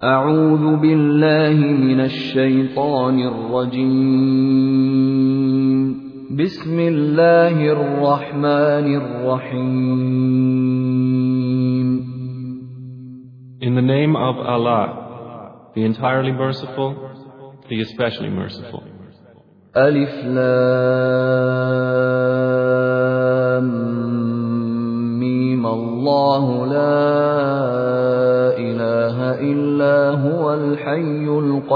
أعوذ بالله من الشيطان الرجيم. بسم الله الرحمن الرحيم. In the name of Allah, the entirely merciful, the especially merciful. ألف لام ميم الله لا إله إلا هو الحي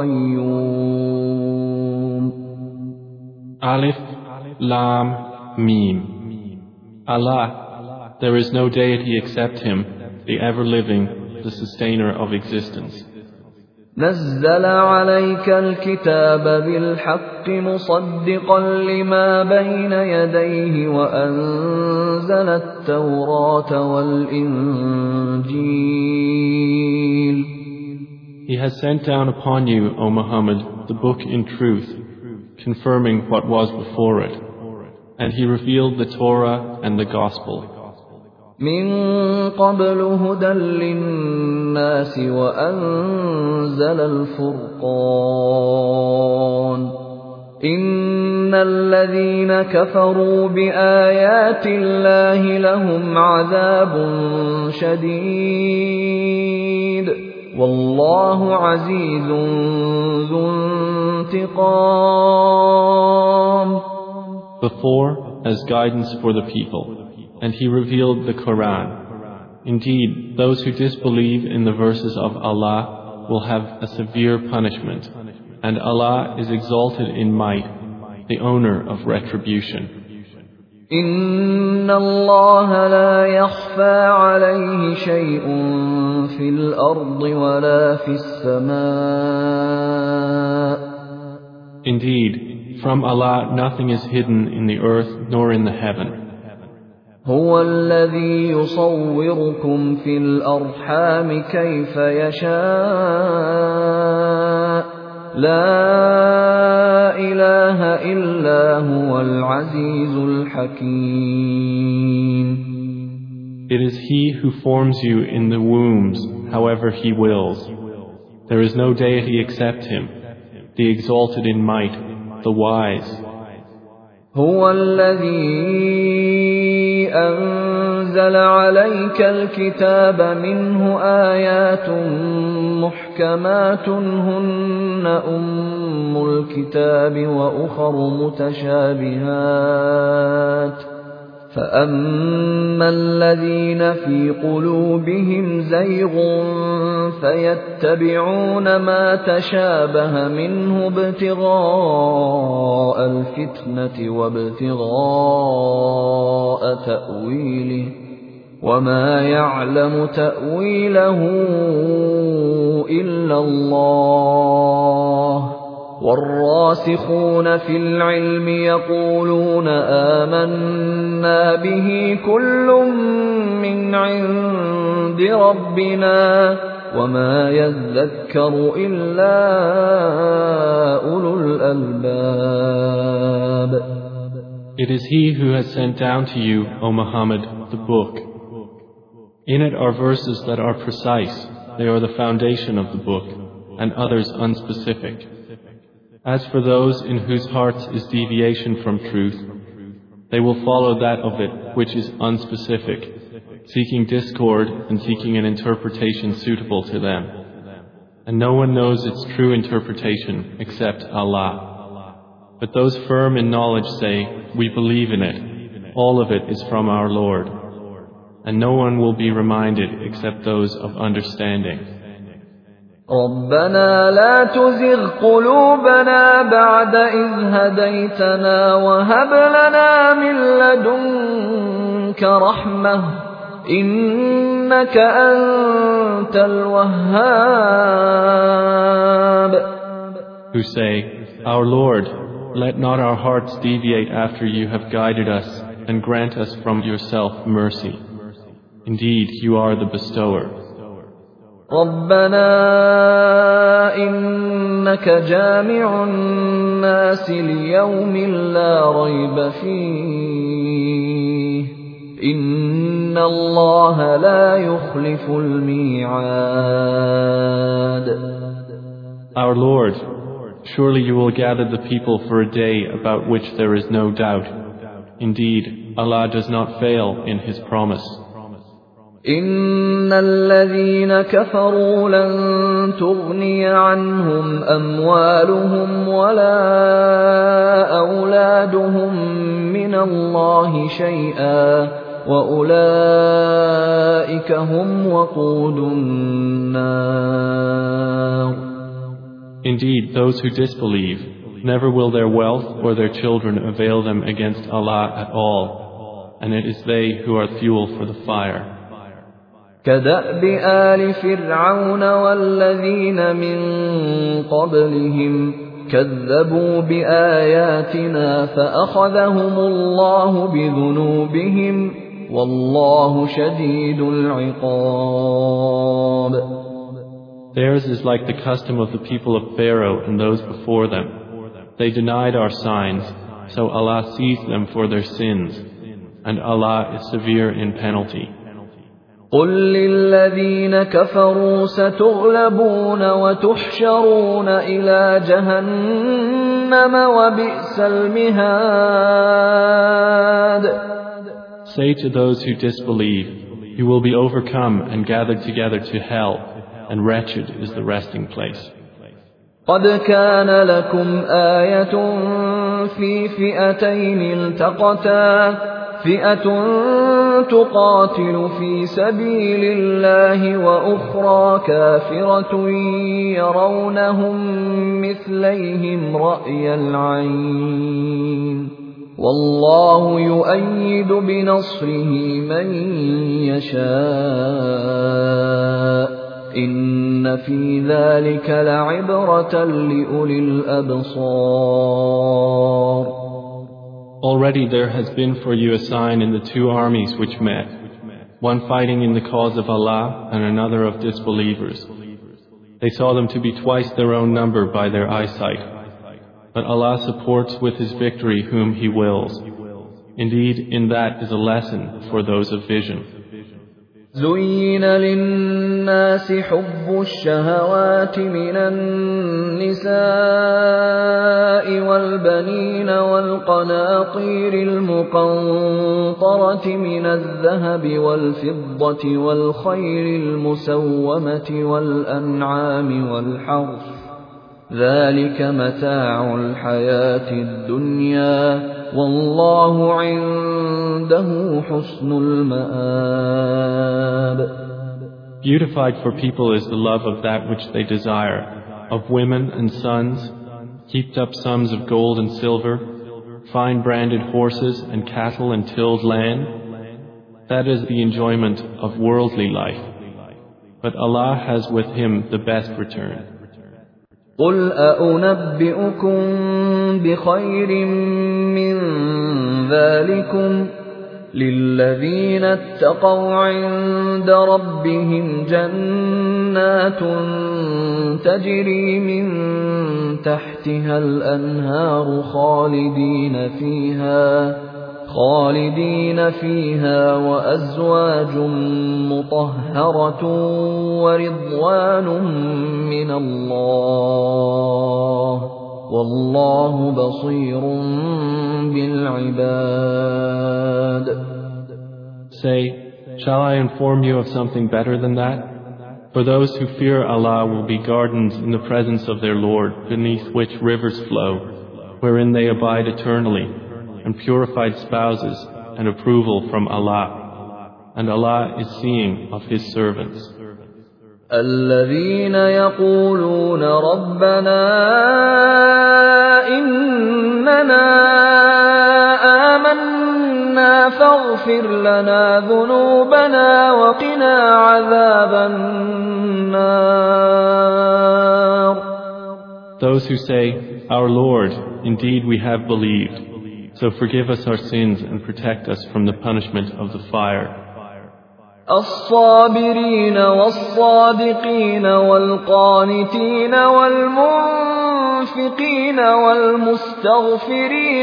القيوم. Alif, Lam, Mim. Allah, there is no deity except Him, the ever-living, the sustainer of existence. نزل عليك الكتاب بالحق مصدقا لما بين يديه وأنزل التوراة والإنجيل. He has sent down upon you, O Muhammad, the book in truth, confirming what was before it, and He revealed the Torah and the Gospel. من قبل هدى للناس وأنزل الفرقان. إن الذين كفروا بآيات الله لهم عذاب شديد والله عزيز ذو انتقام. Before, as guidance for the people, and He revealed the Quran. Indeed, those who disbelieve in the verses of Allah will have a severe punishment, and Allah is exalted in might, the owner of retribution. إن الله لا يخفى عليه شيء في الأرض ولا في السماء. Indeed, from Allah nothing is hidden in the earth nor in the heaven. هو الذي يصوركم في الأرحام كيف يشاء لا إله إلا هو العزيز الحكيم. It is He who forms you in the wombs however He wills. There is no deity except Him, the exalted in might, the wise. هو الذي أنزل عليك الكتاب منه آيات محكمات هن أم الكتاب وأخر متشابهات فأما الذين في قلوبهم زيغ فيتبعون ما تشابه منه ابتغاء الفتنة وابتغاء تأويله وما يعلم تأويله إلا الله والراسخون في العلم يقولون آمنا به كل من عند ربنا وما يذكر إلا أولو الألباب. It is He who has sent down to you, O Muhammad, the book. In it are verses that are precise, they are the foundation of the book, and others unspecific. As for those in whose hearts is deviation from truth, they will follow that of it which is unspecific, seeking discord and seeking an interpretation suitable to them. And no one knows its true interpretation except Allah. But those firm in knowledge say, we believe in it, all of it is from our Lord. And no one will be reminded except those of understanding. ربنا لا تزغ قلوبنا بعد إذ هديتنا وهب لنا من لدنك رحمة إنك أنت الوهاب. Who say, Our Lord, let not our hearts deviate after you have guided us and grant us from yourself mercy. Indeed, you are the bestower. ربنا إنك جامع الناس ليوم لا ريب فيه إن الله لا يخلف الميعاد. Our Lord, surely you will gather the people for a day about which there is no doubt. Indeed, Allah does not fail in His promise. إن الذين كفروا لن تغني عنهم أموالهم ولا أولادهم من الله شيئا وأولئك هم وقود النار. Indeed, those who disbelieve, never will their wealth or their children avail them against Allah at all, and it is they who are fuel for the fire. كدأب آل فرعون والذين من قبلهم كذبوا بآياتنا فأخذهم الله بذنوبهم والله شديد العقاب. Theirs is like the custom of the people of Pharaoh and those before them. They denied our signs, so Allah seized them for their sins, and Allah is severe in penalty. قل للذين كفروا ستغلبون وتحشرون إلى جهنم وبئس المهاد. Say to those who disbelieve, you will be overcome and gathered together to hell, and wretched is the resting place. قد كان لكم آية في فئتين التقتا فئة تقاتل في سبيل الله وأخرى كافرة يرونهم مثليهم رأي العين والله يؤيد بنصره من يشاء إن في ذلك لعبرة لأولي الأبصار. Already there has been for you a sign in the two armies which met, one fighting in the cause of Allah and another of disbelievers. They saw them to be twice their own number by their eyesight. But Allah supports with His victory whom He wills. Indeed, in that is a lesson for those of vision. زين للناس حب الشهوات من النساء والبنين والقناطير المقنطرة من الذهب والفضة والخيل المسومة والأنعام والحرث ذلك متاع الحياة الدنيا والله عنده حسن المآب. Beautified for people is the love of that which they desire, of women and sons, heaped up sums of gold and silver, fine branded horses and cattle and tilled land. That is the enjoyment of worldly life. But Allah has with Him the best return. قل أأنبئكم بخير من ذلكم للذين اتقوا عند ربهم جنات تجري من تحتها الأنهار خالدين فيها وأزواج مطهرة ورضوان من الله والله بصير بالعباد. Say, shall I inform you of something better than that? For those who fear Allah will be gardens in the presence of their Lord, beneath which rivers flow, wherein they abide eternally, and purified spouses and approval from Allah. And Allah is seeing of His servants. الذين يقولون ربنا إننا آمنا فاغفر لنا ذنوبنا وقنا عذاب النار. Those who say, Our Lord, indeed we have believed, so forgive us our sins and protect us from the punishment of the fire. الصابرين والصادقين والقانتين والمنفقين والمستغفرين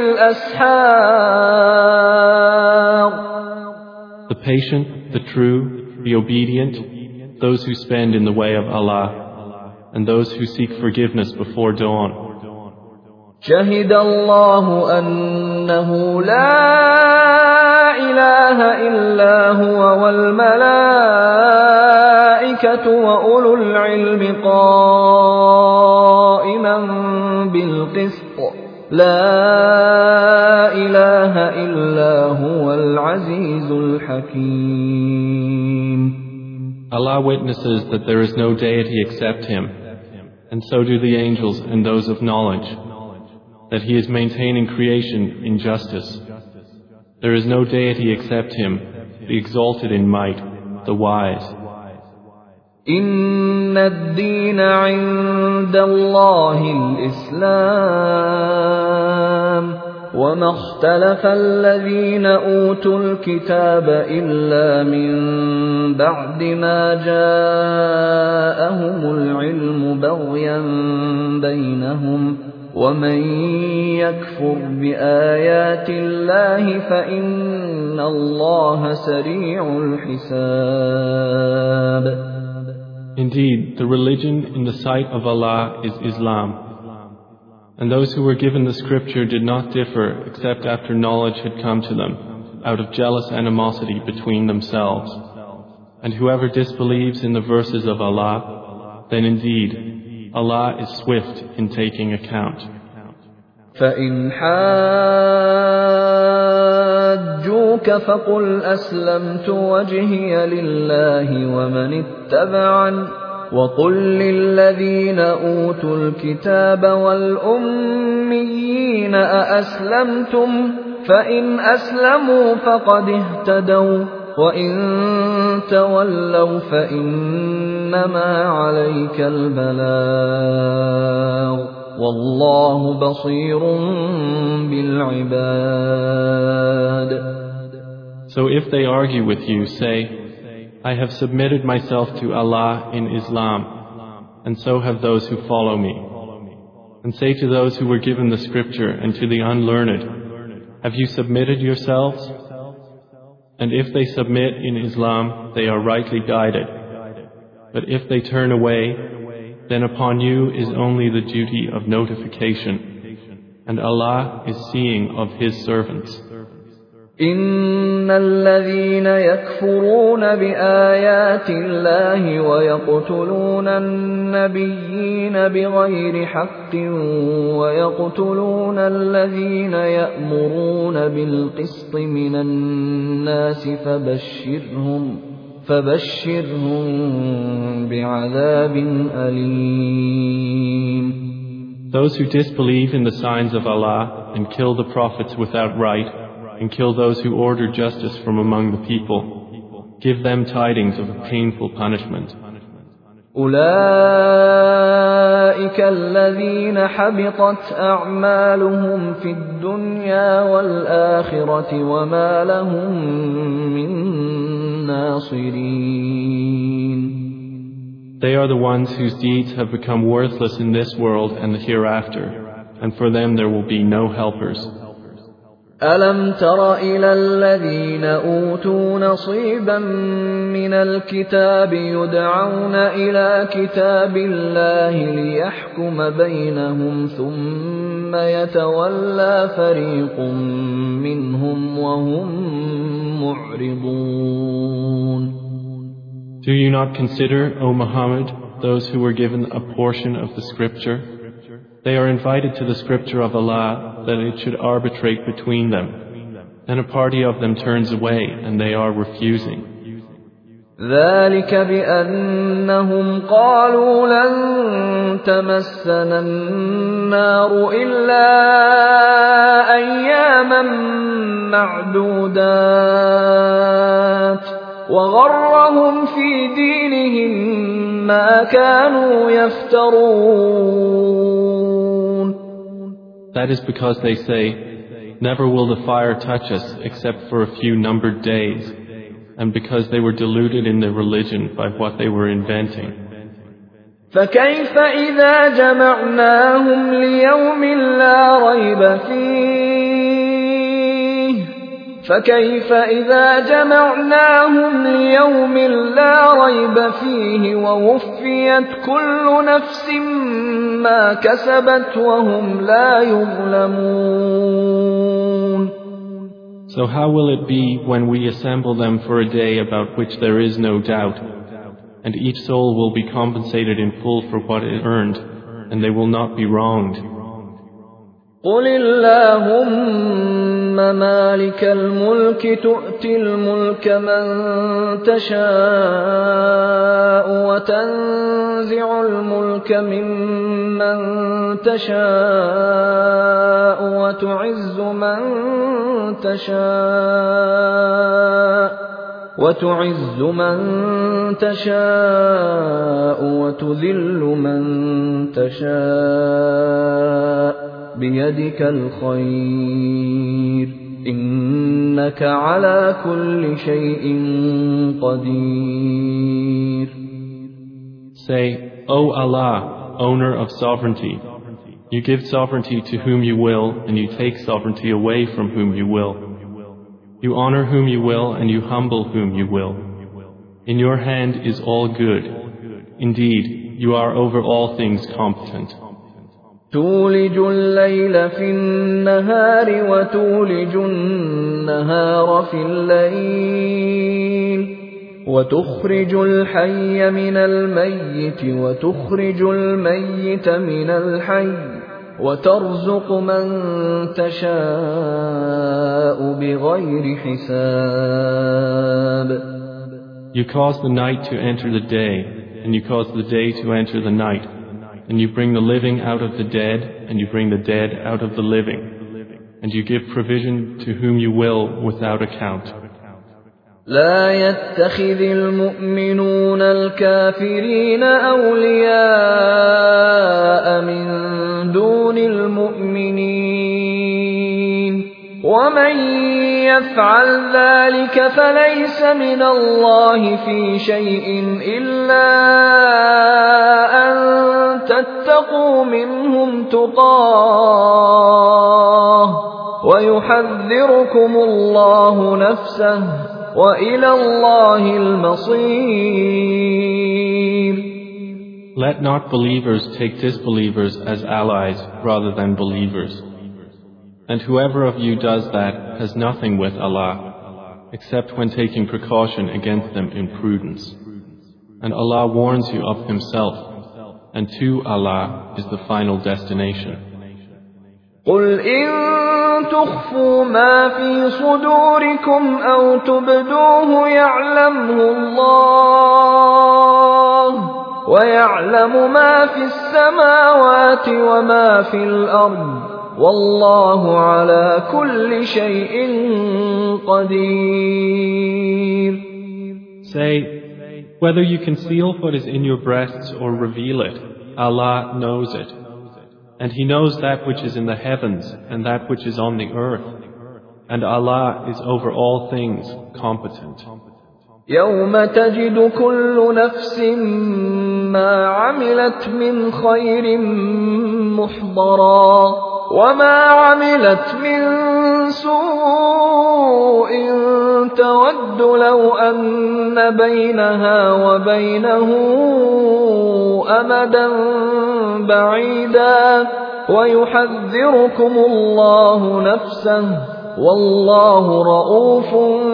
بالأسحار. The patient, the true, the obedient, those who spend in the way of Allah, and those who seek forgiveness before dawn. شهد الله أنه لا إله إلا هو والملائكة وأولو العلم قائما بالقسط لا إله إلا هو العزيز الحكيم. Allah witnesses that there is no deity except Him, and so do the angels and those of knowledge, that He is maintaining creation in justice. There is no deity except Him, the exalted in might, the wise. إن الدين عند الله الإسلام وما اختلف الذين أوتوا الكتاب إلا من بعد ما جاءهم العلم بغيا بينهم ومن يكفر بآيات الله فإن الله سريع الحساب. Indeed, the religion in the sight of Allah is Islam. And those who were given the scripture did not differ except after knowledge had come to them, out of jealous animosity between themselves. And whoever disbelieves in the verses of Allah, then indeed Allah is swift in taking account. فَإِنْ حَاجُّوكَ فَقُلْ أَسْلَمْتُ وَجْهِيَ لِلَّهِ وَمَنِ اتَّبَعَنِ وَقُلْ لِلَّذِينَ أُوتُوا الْكِتَابَ وَالْأُمِّيِّينَ أَأَسْلَمْتُمْ فَإِنْ أَسْلَمُوا فَقَدِ اهْتَدَوْا وَإِنْ تَوَلَّوْا فَإِنَّمَا عَلَيْكَ الْبَلَاغُ وَاللَّهُ بَصِيرٌ بِالْعِبَادِ. So if they argue with you, say, I have submitted myself to Allah in Islam, and so have those who follow me. And say to those who were given the scripture and to the unlearned, have you submitted yourselves? And if they submit in Islam, they are rightly guided. But if they turn away, then upon you is only the duty of notification, and Allah is seeing of His servants. إن الذين يكفرون بآيات الله ويقتلون النبيين بغير حق ويقتلون الذين يأمرون بالقسط من الناس فبشرهم بعذاب أليم. Those who disbelieve in the signs of Allah and kill the prophets without right and kill those who order justice from among the people, give them tidings of a painful punishment. أولئك الذين حبطت أعمالهم في الدنيا والآخرة وما لهم من ناصرين. They are the ones whose deeds have become worthless in this world and the hereafter, and for them there will be no helpers. أَلَمْ تَرَ إِلَى الَّذِينَ أُوتُوا نَصِيبًا مِنَ الْكِتَابِ يُدْعَوْنَ إِلَى كِتَابِ اللَّهِ لِيَحْكُمَ بَيْنَهُمْ ثُمَّ يَتَوَلَّى فَرِيقٌ مِّنْهُمْ وَهُمْ مُعْرِضُونَ. Do you not consider, O Muhammad, those who were given a portion of the scripture? They are invited to the scripture of Allah that it should arbitrate between them. Then a party of them turns away and they are refusing. ذلك بأنهم قالوا لن تمسنا النار إلا أياما معدودات وغرهم في دينهم ما كانوا يفترون. That is because they say, never will the fire touch us except for a few numbered days, and because they were deluded in their religion by what they were inventing. فكيف إذا جمعناهم ليوم لا ريب فيه فكيف إذا جمعناهم ليوم لا ريب فيه ووفيت كل نفس ما كسبت وهم لا يظلمون. So how will it be when we assemble them for a day about which there is no doubt, and each soul will be compensated in full for what it earned, and they will not be wronged? قل اللهم مالك الملك تؤتي الملك من تشاء وتنزع الملك ممن تشاء وتعز من تشاء وتذل من تشاء بيدك الخير إنك على كل شيء قدير. Say, O Allah, owner of sovereignty, you give sovereignty to whom you will, and you take sovereignty away from whom you will. You honor whom you will, and you humble whom you will. In your hand is all good. Indeed, you are over all things competent. تولج الليل في النهار وتولج النهار في الليل وتخرج الحي من الميت وتخرج الميت من الحي وترزق من تشاء بغير حساب. You cause the night to enter the day, and you cause the day to enter the night. And you bring the living out of the dead, and you bring the dead out of the living. And you give provision to whom you will without account. لا يتخذ المؤمنون الكافرين أولياء من دون المؤمنين ومن يفعل ذلك فليس من الله في شيء إلا أن تتقوا منهم تقاه ويحذركم الله نفسه وإلى الله المصير. Let not believers take disbelievers as allies rather than believers. And whoever of you does that has nothing with Allah, except when taking precaution against them in prudence. And Allah warns you of Himself, and to Allah is the final destination. قل إن تخفوا ما في صدوركم أو تبدوه يعلمه الله ويعلم ما في السماوات وما في الأرض والله على كل شيء قدير. Say, whether you conceal what is in your breasts or reveal it, Allah knows it. And He knows that which is in the heavens and that which is on the earth. And Allah is over all things competent. يوم تجد كل نفس ما عملت من خير محضرا وما عملت من سوء تود لو أن بينها وبينه أمدا بعيدا ويحذركم الله نفسه والله رؤوف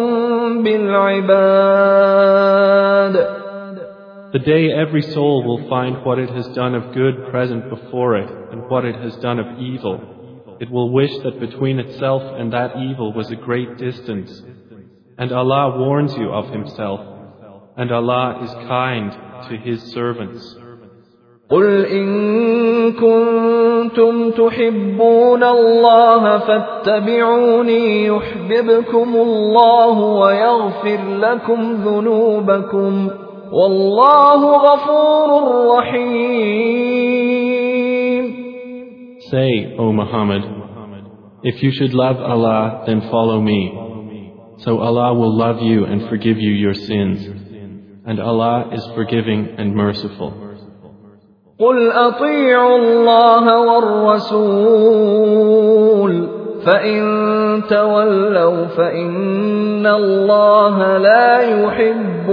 بالعباد. The day every soul will find what it has done of good present before it and what it has done of evil. It will wish that between itself and that evil was a great distance. And Allah warns you of Himself, and Allah is kind to His servants. قل إن كنتم تحبون الله فاتبعوني يحببكم الله ويغفر لكم ذنوبكم والله غفور رحيم. Say, O Muhammad, if you should love Allah, then follow me. So Allah will love you and forgive you your sins. And Allah is forgiving and merciful. قل أطيعوا الله والرسول فإن تولوا فإن الله لا يحب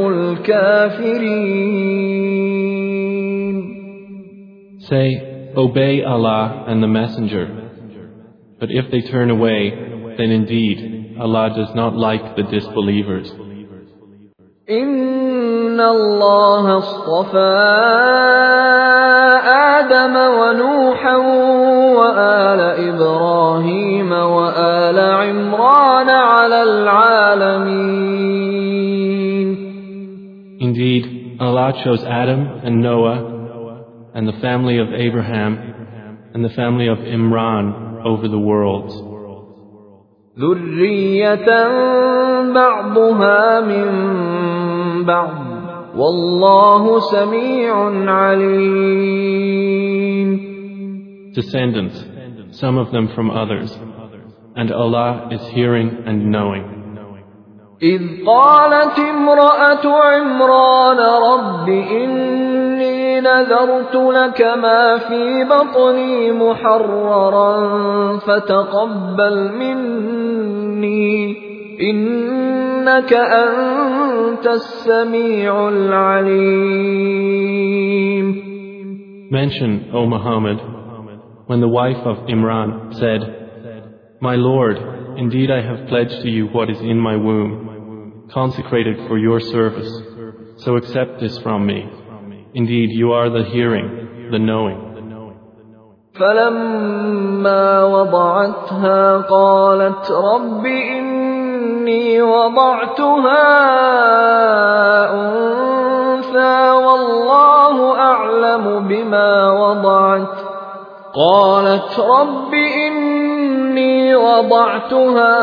الكافرين. Say, obey Allah and the Messenger. But if they turn away, then indeed Allah does not like the disbelievers. إن الله اصطفى آدم ونوحا وآل إبراهيم وآل عمران على العالمين. Indeed, Allah chose Adam and Noah and the family of Abraham and the family of Imran over the worlds. ذرية بعضها من بعض والله سميع عليم. Descendants, some of them from others, and Allah is hearing and knowing. إذ قالت امرأة عمران رب إني نذرت لك ما في بطني محررا فتقبل مني إنك أنت السميع العليم. Mention, O Muhammad, when the wife of Imran said, My Lord, indeed I have pledged to you what is in my womb, consecrated for your service, so accept this from me. Indeed, you are the hearing, the knowing. فلما وضعتها قالت رب إني وضعتها أنثى والله أعلم بما وضعت قالت رب إني وضعتها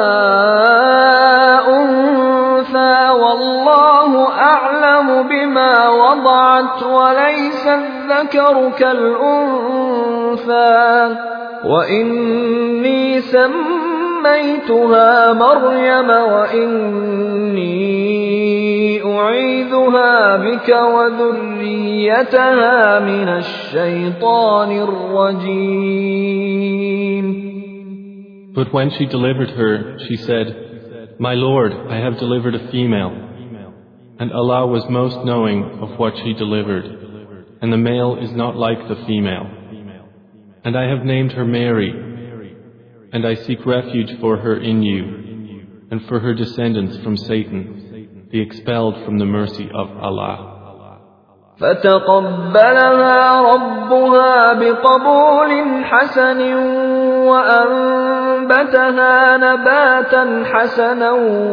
أنثى والله أعلم بما وضعت وليس الذكر كالأنثى وإني سميتها مريم وإني أعيذها بك وذريتها من الشيطان الرجيم. But when she delivered her, she said, My Lord, I have delivered a female. And Allah was most knowing of what she delivered, and the male is not like the female. And I have named her Mary, and I seek refuge for her in you, and for her descendants from Satan, the expelled from the mercy of Allah. فتقبلها ربها بقبول حسن وأنبتها نباتا حسنا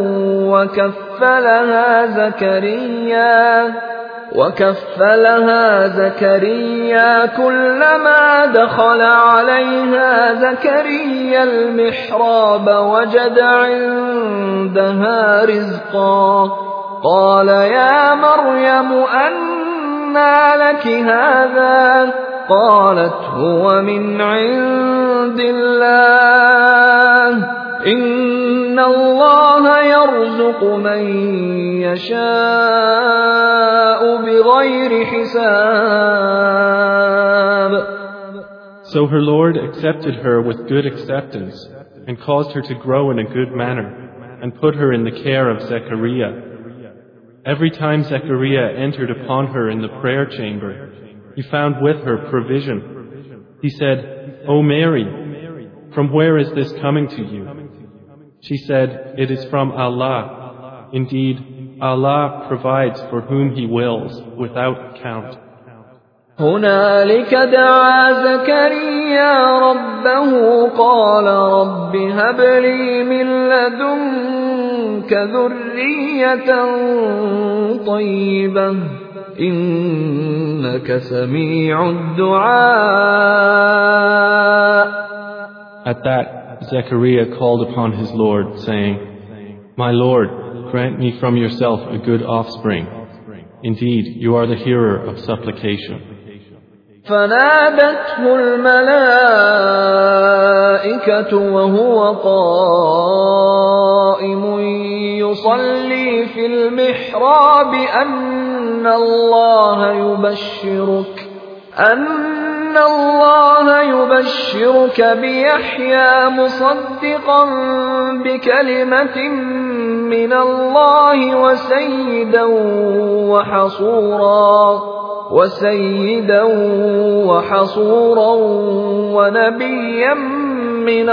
وكفلها زكريا كلما دخل عليها زكريا المحراب وجد عندها رزقا قال يا مريم أنى لك هذا قالت هو من عند الله إن الله يرزق من يشاء بغير حساب. So her Lord accepted her with good acceptance and caused her to grow in a good manner and put her in the care of Zechariah. Every time Zechariah entered upon her in the prayer chamber, he found with her provision. He said, O Mary, from where is this coming to you? She said, It is from Allah. Indeed, Allah provides for whom He wills without count. هنالك دعا زكريا ربه قال رب هب لي من لدنك ذرية طيبة إنك سميع الدعاء. At that, Zechariah called upon his Lord, saying, My Lord, grant me from yourself a good offspring. Indeed, you are the hearer of supplication. فنادته الملائكة وهو قائم يصلي في المحراب أن إن الله يبشرك بيحيى مصدقا بكلمة من الله وسيدا وحصورا ونبيا من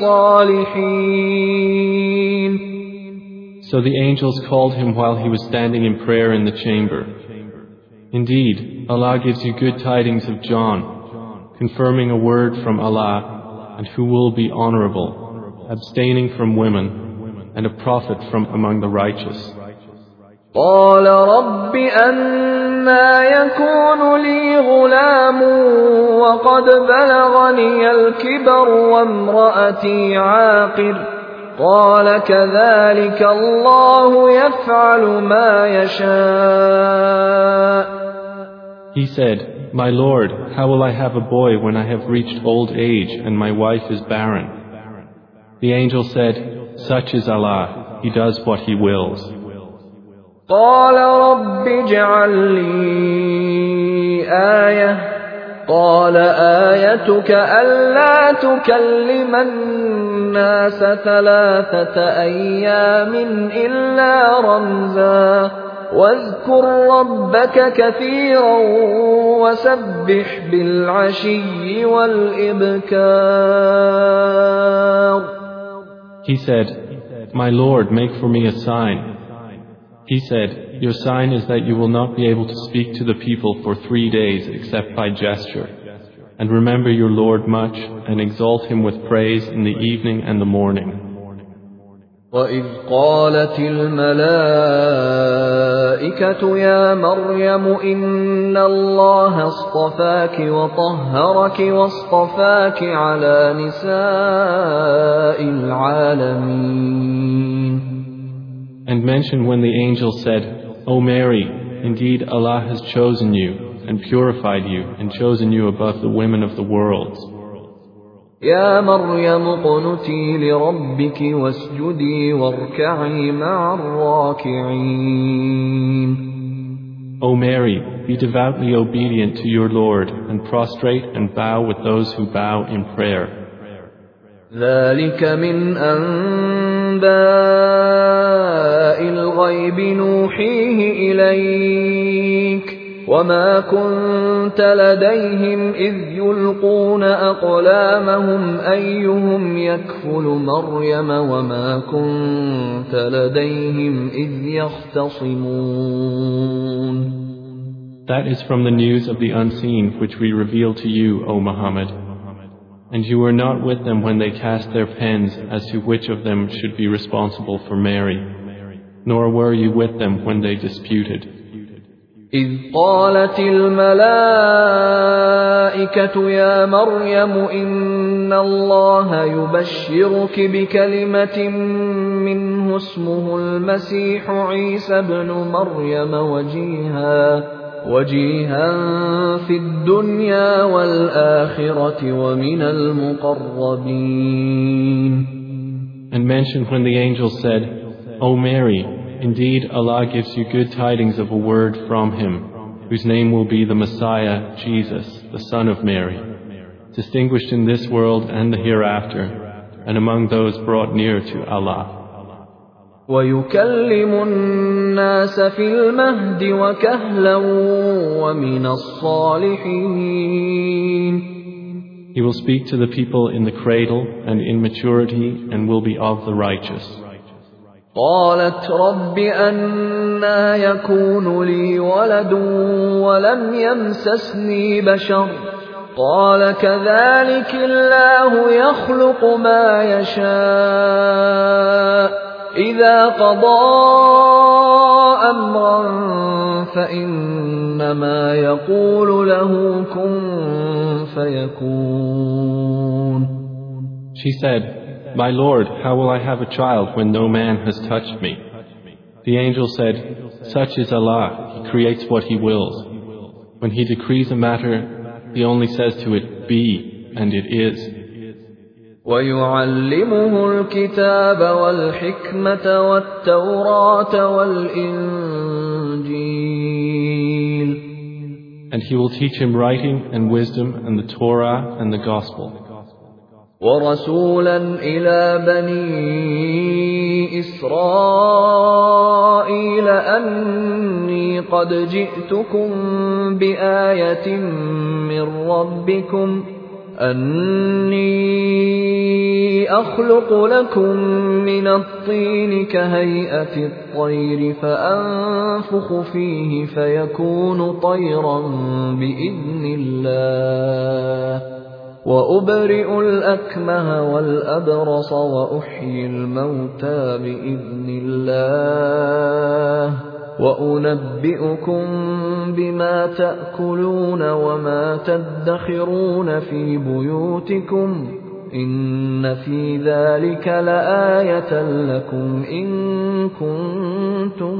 الصالحين. So the angels called him while he was standing in prayer in the chamber. Indeed, Allah gives you good tidings of John, confirming a word from Allah, and who will be honorable, abstaining from women, and a prophet from among the righteous. قال رب أنى يكون لي غلام وقد بلغني الكبر وامرأتي عاقر قال كذلك الله يفعل ما يشاء. He said, My Lord, how will I have a boy when I have reached old age and my wife is barren? The angel said, Such is Allah, He does what He wills. قال رب اجعل لي آية قال آيتك ألا تكلم الناس 3 أيام إلا رمزا واذكر ربك كثيرا وسبح بالعشي والإبكار. He said, My Lord, make for me a sign. He said, Your sign is that you will not be able to speak to the people for 3 days except by gesture. And remember your Lord much and exalt Him with praise in the evening and the morning. وَإِذْ قَالَتِ الْمَلَائِكَةُ يَا مَرْيَمُ إِنَّ اللَّهَ اصْطَفَاكِ وَطَهَّرَكِ وَاصْطَفَاكِ عَلَى نِسَاءِ الْعَالَمِينَ. And mention when the angel said, O Mary, indeed Allah has chosen you and purified you and chosen you above the women of the world. يا مريم اقنتي لربك واسجدي واركعي مع الراكعين. O Mary, be devoutly obedient to your Lord and prostrate and bow with those who bow in prayer. ذلك من أنباء الغيب نوحيه إليك وما كنت لديهم إذ يلقون أقلامهم أيهم يكفل مريم وما كنت لديهم إذ يختصمون. That is from the news of the unseen which we reveal to you, O Muhammad. And you were not with them when they cast their pens as to which of them should be responsible for Mary, nor were you with them when they disputed. إذ قالت الملائكة يا مريم إن الله يبشرك بكلمة منه اسمه المسيح عيسى ابن مريم وجيها في الدنيا والآخرة ومن المقربين. And mention when the angel said, O Mary, indeed Allah gives you good tidings of a word from Him, whose name will be the Messiah, Jesus, the Son of Mary, distinguished in this world and the hereafter, and among those brought near to Allah. وَيُكَلِّمُ النَّاسَ فِي الْمَهْدِ وَكَهْلًا وَمِنَ الصَّالِحِينَ. He will speak to the people in the cradle and in maturity and will be of the righteous. قالت رب أنى يكون لي ولد ولم يمسسني بشر قال كذلك الله يخلق ما يشاء إذا قضى أمرا فإنما يقول له كن فيكون. She said, My Lord, how will I have a child when no man has touched me? The angel said, Such is Allah, He creates what He wills. When He decrees a matter, He only says to it, Be, and it is. وَيُعَلِّمُهُ الْكِتَابَ وَالْحِكْمَةَ وَالتَّوْرَاةَ وَالْإِنْجِيلَ. And He will teach him writing and wisdom and the Torah and the Gospel. وَرَسُولًا إِلَى بَنِي إِسْرَائِيلَ أَنِّي قَدْ جِئْتُكُم بِآيَةٍ مِّن رَّبِّكُمْ أَنِّي أَخْلُقُ لَكُم مِّنَ الطِّينِ كَهَيْئَةِ الطَّيْرِ فَأَنفُخُ فِيهِ فَيَكُونُ طَيْرًا بِإِذْنِ اللَّهِ وَأُبْرِئُ الْأَكْمَهَ وَالْأَبْرَصَ وَأُحْيِي الْمَوْتَىٰ بِإِذْنِ اللَّهِ وَأُنَبِّئُكُم بِمَا تَأْكُلُونَ وَمَا تَدَّخِرُونَ فِي بُيُوتِكُمْ إِنَّ فِي ذَلِكَ لَآيَةً لَّكُمْ إِن كُنتُم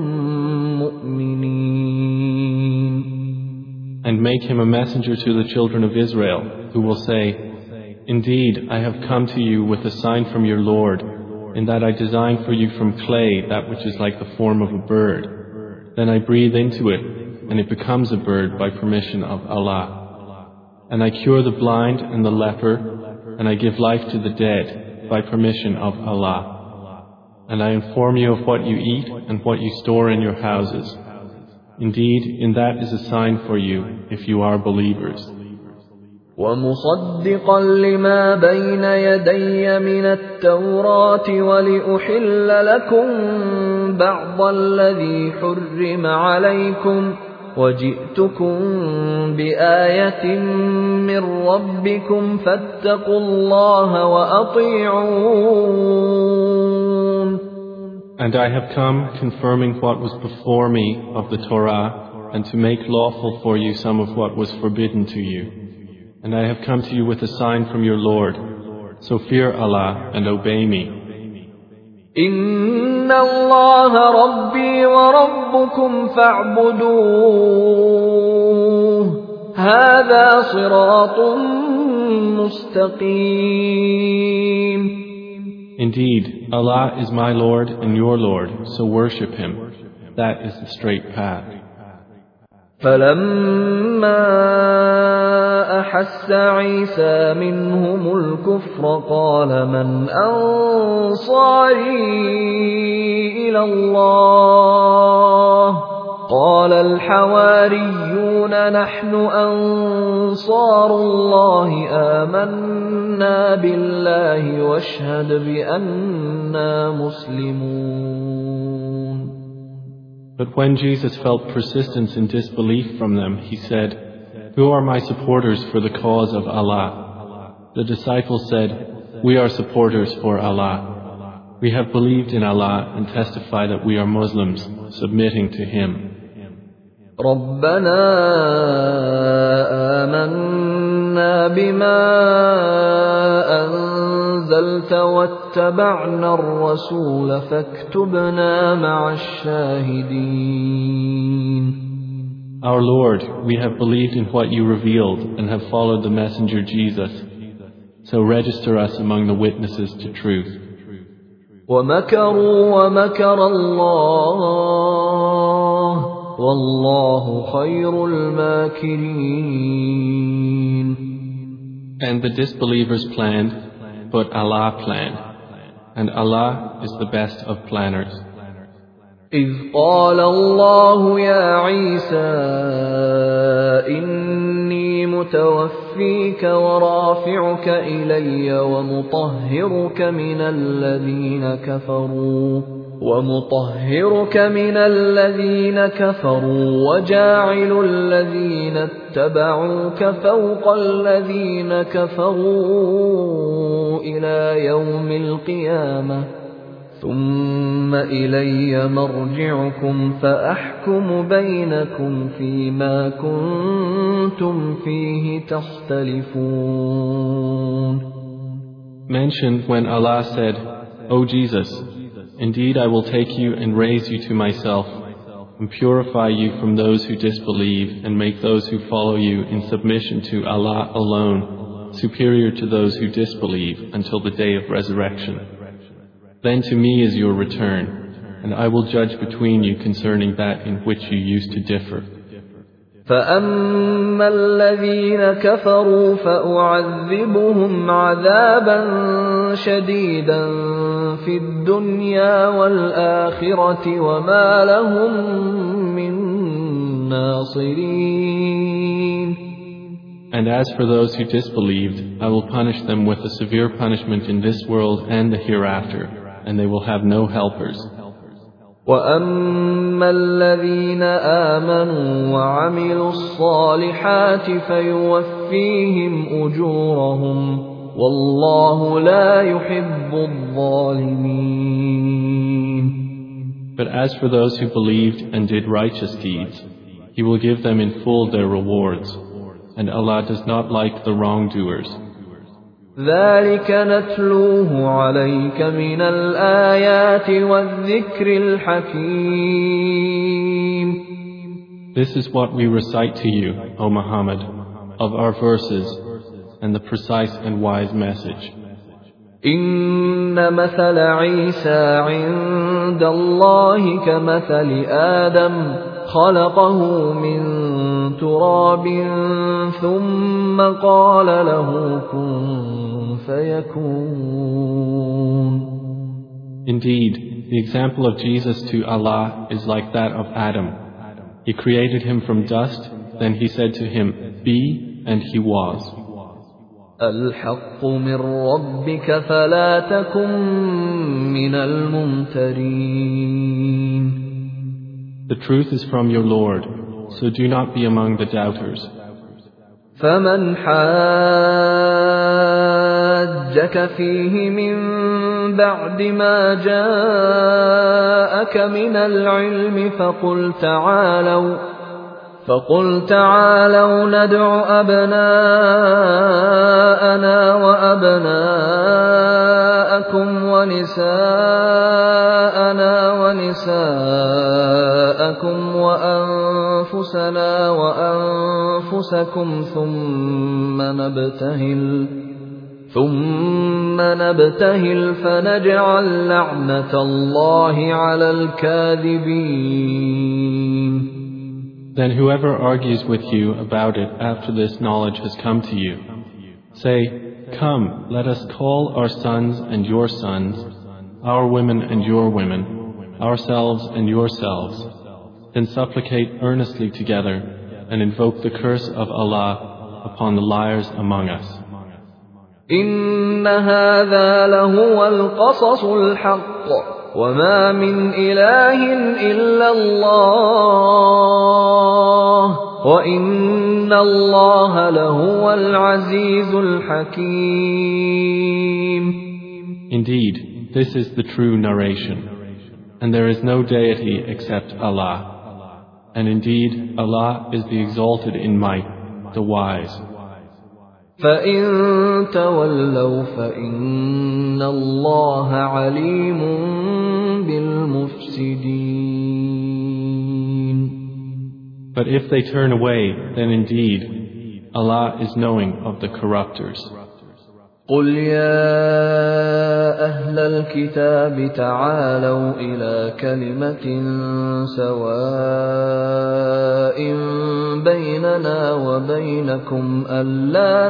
مُّؤْمِنِينَ. And make him a messenger to the children of Israel, who will say, Indeed, I have come to you with a sign from your Lord, in that I designed for you from clay that which is like the form of a bird. Then I breathe into it, and it becomes a bird by permission of Allah. And I cure the blind and the leper, and I give life to the dead by permission of Allah. And I inform you of what you eat and what you store in your houses. Indeed, in that is a sign for you, if you are believers. وَمُصَدِّقًا لِمَا بَيْنَ يَدَيَّ مِنَ التَّوْرَاةِ وَلِأُحِلَّ لَكُم بَعْضَ الَّذِي حُرِّمَ عَلَيْكُمْ وَجِئْتُكُم بِآيَةٍ مِّن رَّبِّكُمْ فَاتَّقُوا اللَّهَ وَأَطِيعُونِ. And I have come confirming what was before me of the Torah, and to make lawful for you some of what was forbidden to you. And I have come to you with a sign from your Lord, so fear Allah and obey me. Inna Allah Rabbi wa Rabbukum fa'buduh, hadha siratun mustaqim. Indeed, Allah is my Lord and your Lord, so worship Him. That is the straight path. فَلَمَّا أَحَسَّ عِيسَىٰ مِنْهُمُ الْكُفْرَ قَالَ مَنْ أَنصَارِي إِلَى اللَّهِ قَالَ الْحَوَارِيُّونَ نَحْنُ أَنصَارُ اللَّهِ آمَنَّا بِاللَّهِ وَاشْهَدْ بِأَنَّا مُسْلِمُونَ. But when Jesus felt persistence in disbelief from them, he said, Who are my supporters for the cause of Allah? The disciples said, We are supporters for Allah. We have believed in Allah and testify that we are Muslims, submitting to Him. رَبَّنَا آمَنَّا بِمَا أَنزَلْتَ وَاتَّبَعْنَا الرَّسُولَ فَاكْتُبْنَا مَعَ الشَّاهِدِينَ. Our Lord, we have believed in what you revealed and have followed the messenger Jesus. So register us among the witnesses to truth. وَمَكَرُوا وَمَكَرَ اللَّهُ وَاللَّهُ خَيْرُ الْمَاكِرِينَ. And the disbelievers planned, but Allah planned, and Allah is the best of planners. إِذْ قَالَ اللَّهُ يَا عِيسَىٰ إِنِّي مُتَوَفِّيكَ وَرَافِعُكَ إِلَيَّ وَمُطَهِّرُكَ مِنَ الَّذِينَ كَفَرُوا وَجَاعِلُ الَّذِينَ اتَّبَعُوكَ فَوْقَ الَّذِينَ كَفَرُوا إِلَىٰ يَوْمِ الْقِيَامَةِ ثُمَّ إِلَيَّ مَرْجِعُكُمْ فَأَحْكُمُ بَيْنَكُمْ فِيمَا كُنتُمْ فِيهِ تَخْتَلِفُونَ. Mention when Allah said, O Jesus, indeed I will take you and raise you to myself, and purify you from those who disbelieve, and make those who follow you in submission to Allah alone, superior to those who disbelieve, until the day of resurrection. Then to me is your return, and I will judge between you concerning that in which you used to differ. فأما الذين كفروا فأعذبهم عذابا شديدا في الدنيا والآخرة وما لهم من ناصرين. And as for those who disbelieved, I will punish them with a severe punishment in this world and the hereafter, and they will have no helpers. وَأَمَّا الَّذِينَ آمَنُوا وَعَمِلُوا الصَّالِحَاتِ فَيُوَفِّيهِمْ أُجُورَهُمْ وَاللَّهُ لَا يُحِبُّ الظَّالِمِينَ. But as for those who believed and did righteous deeds, He will give them in full their rewards, and Allah does not like the wrongdoers. ذَلِكَ نَتْلُوهُ عَلَيْكَ مِنَ الْآيَاتِ وَالذِّكْرِ الْحَكِيمِ. This is what we recite to you, O Muhammad, of our verses and the precise and wise message. إِنَّ مَثَلَ عِيسَى عِندَ اللَّهِ كَمَثَلِ آدَمَ خَلَقَهُ مِن تُرَابٍ ثُمَّ قَالَ لَهُ كُن فَيَكُونُ. Indeed, the example of Jesus to Allah is like that of Adam. He created him from dust, then He said to him, "Be," and he was. الْحَقُّ مِنْ رَبِّكَ فَلَا تَكُنْ مِنَ الْمُمْتَرِينَ. The truth is from your Lord, so do not be among the doubters. فَمَنْ حَاجَّكَ فِيهِ مِنْ بَعْدِ مَا جَاءَكَ مِنَ الْعِلْمِ فقل تعالوا ندع أبناءنا وأبناءكم ونساءنا ونساءكم وأنفسنا وأنفسكم ثم نبتهل فنجعل لعنة الله على الكاذبين. Then whoever argues with you about it after this knowledge has come to you, say, "Come, let us call our sons and your sons, our women and your women, ourselves and yourselves, then supplicate earnestly together and invoke the curse of Allah upon the liars among us." إِنَّ هَذَا لَهُوَ الْقَصَصُ الْحَقُّ وَمَا مِنْ إِلَٰهٍ إِلَّا اللَّهُ وَإِنَّ اللَّهَ لَهُوَ الْعَزِيزُ الْحَكِيمُ. Indeed, this is the true narration, and there is no deity except Allah. And indeed, Allah is the exalted in might, the wise. فَإِن تَوَلَّوْا فَإِنَّ اللَّهَ عَلِيمٌ بِالْمُفْسِدِينَ. But if they turn away, then indeed, Allah is knowing of the corruptors. قُلْ يَا أَهْلَ الْكِتَابِ تَعَالَوْا إِلَى كَلِمَةٍ سَوَاءٍ بَيْنَنَا وَبَيْنَكُمْ أَلَّا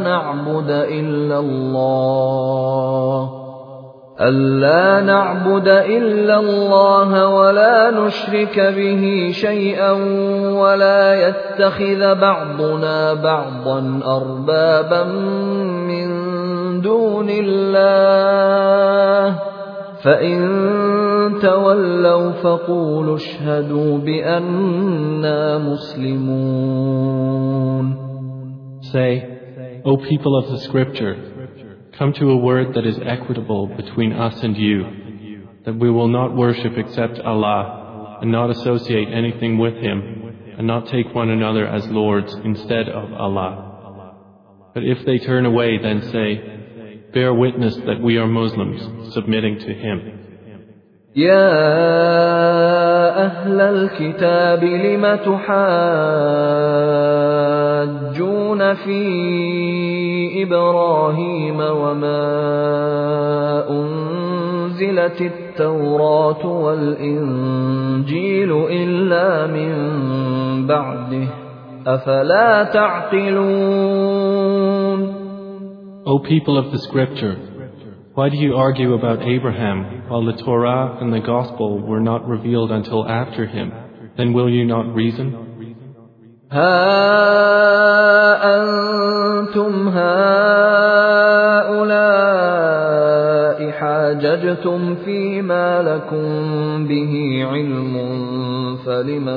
نَعْبُدَ إِلَّا اللَّهَ وَلَا نُشْرِكَ بِهِ شَيْئًا وَلَا يَتَّخِذَ بَعْضُنَا بَعْضًا أَرْبَابًا مِّن دُونِ اللَّهِ فَإِن تَوَلَّوْا فَقُولُوا اشْهَدُوا بِأَنَّا مُسْلِمُونَ. Say, O people of the Scripture, come to a word that is equitable between us and you, that we will not worship except Allah, and not associate anything with Him, and not take one another as lords instead of Allah. But if they turn away, then say, bear witness that we are Muslims, submitting to Him. يا أهل الكتاب لم تحاجون في إبراهيم وما أنزلت التوراة والإنجيل إلا من بعده أفلا تعقلون O people of the scripture, why do you argue about Abraham while the Torah and the Gospel were not revealed until after him? Then will you not reason? ها أنتم هؤلاء حاججتم فيما لكم به علم فلم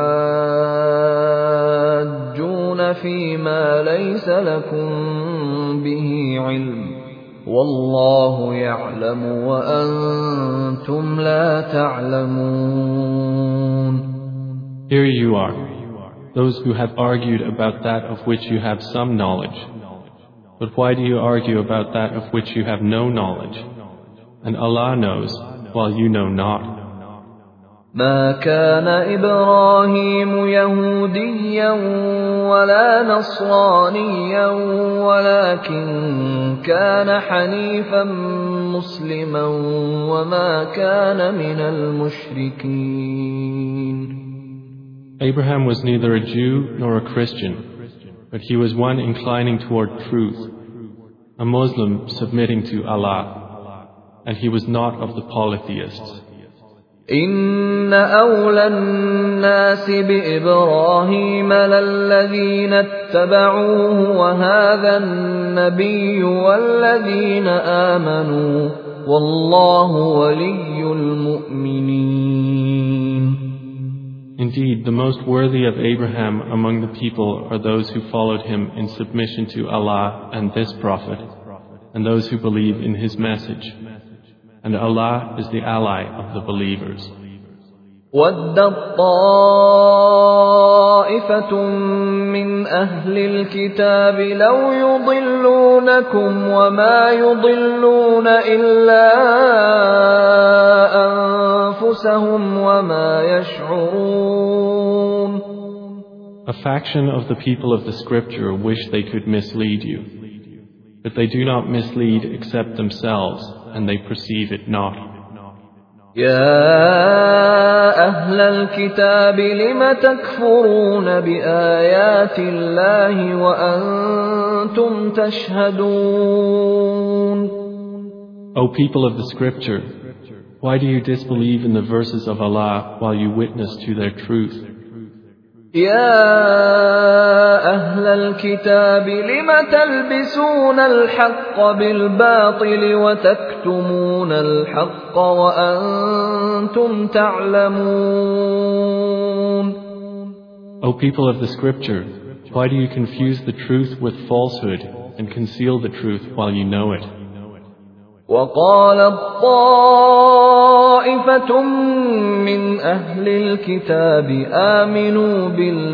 تحاجون فيما ليس لكم به علم والله يعلم وأنتم لا تعلمون. Here you are, those who have argued about that of which you have some knowledge. But why do you argue about that of which you have no knowledge? And Allah knows, while you know not. ما كان إبراهيم يهوديا ولا نصرانيا ولكن كان حنيفا مسلما وما كان من المشركين. Abraham was neither a Jew nor a Christian, but he was one inclining toward truth, a Muslim submitting to Allah, and he was not of the polytheists. إن أولى الناس بإبراهيم للذين اتبعوه وهذا النبي والذين آمنوا والله ولي المؤمنين. Indeed, the most worthy of Abraham among the people are those who followed him in submission to Allah and this Prophet, and those who believe in his message. And Allah is the ally of the believers. وَدَّت طَّائِفَةٌ مِّنْ أَهْلِ الْكِتَابِ لَوْ يُضِلُّونَكُمْ وَمَا يُضِلُّونَ إِلَّا أَنفُسَهُمْ وَمَا يَشْعُرُونَ. A faction of the people of the scripture wish they could mislead you, but they do not mislead except themselves, and they perceive it not. يا أهل الكتاب لم تكفرون بآيات الله وأنتم تشهدون. O people of the scripture, why do you disbelieve in the verses of Allah while you witness to their truth? يا أهل الكتاب لم تلبسون الحق بالباطل وتكتمون الحق وأنتم تعلمون. O people of the scripture, why do you confuse the truth with falsehood and conceal the truth while you know it? وقالت طائفة من أهل الكتاب آمنوا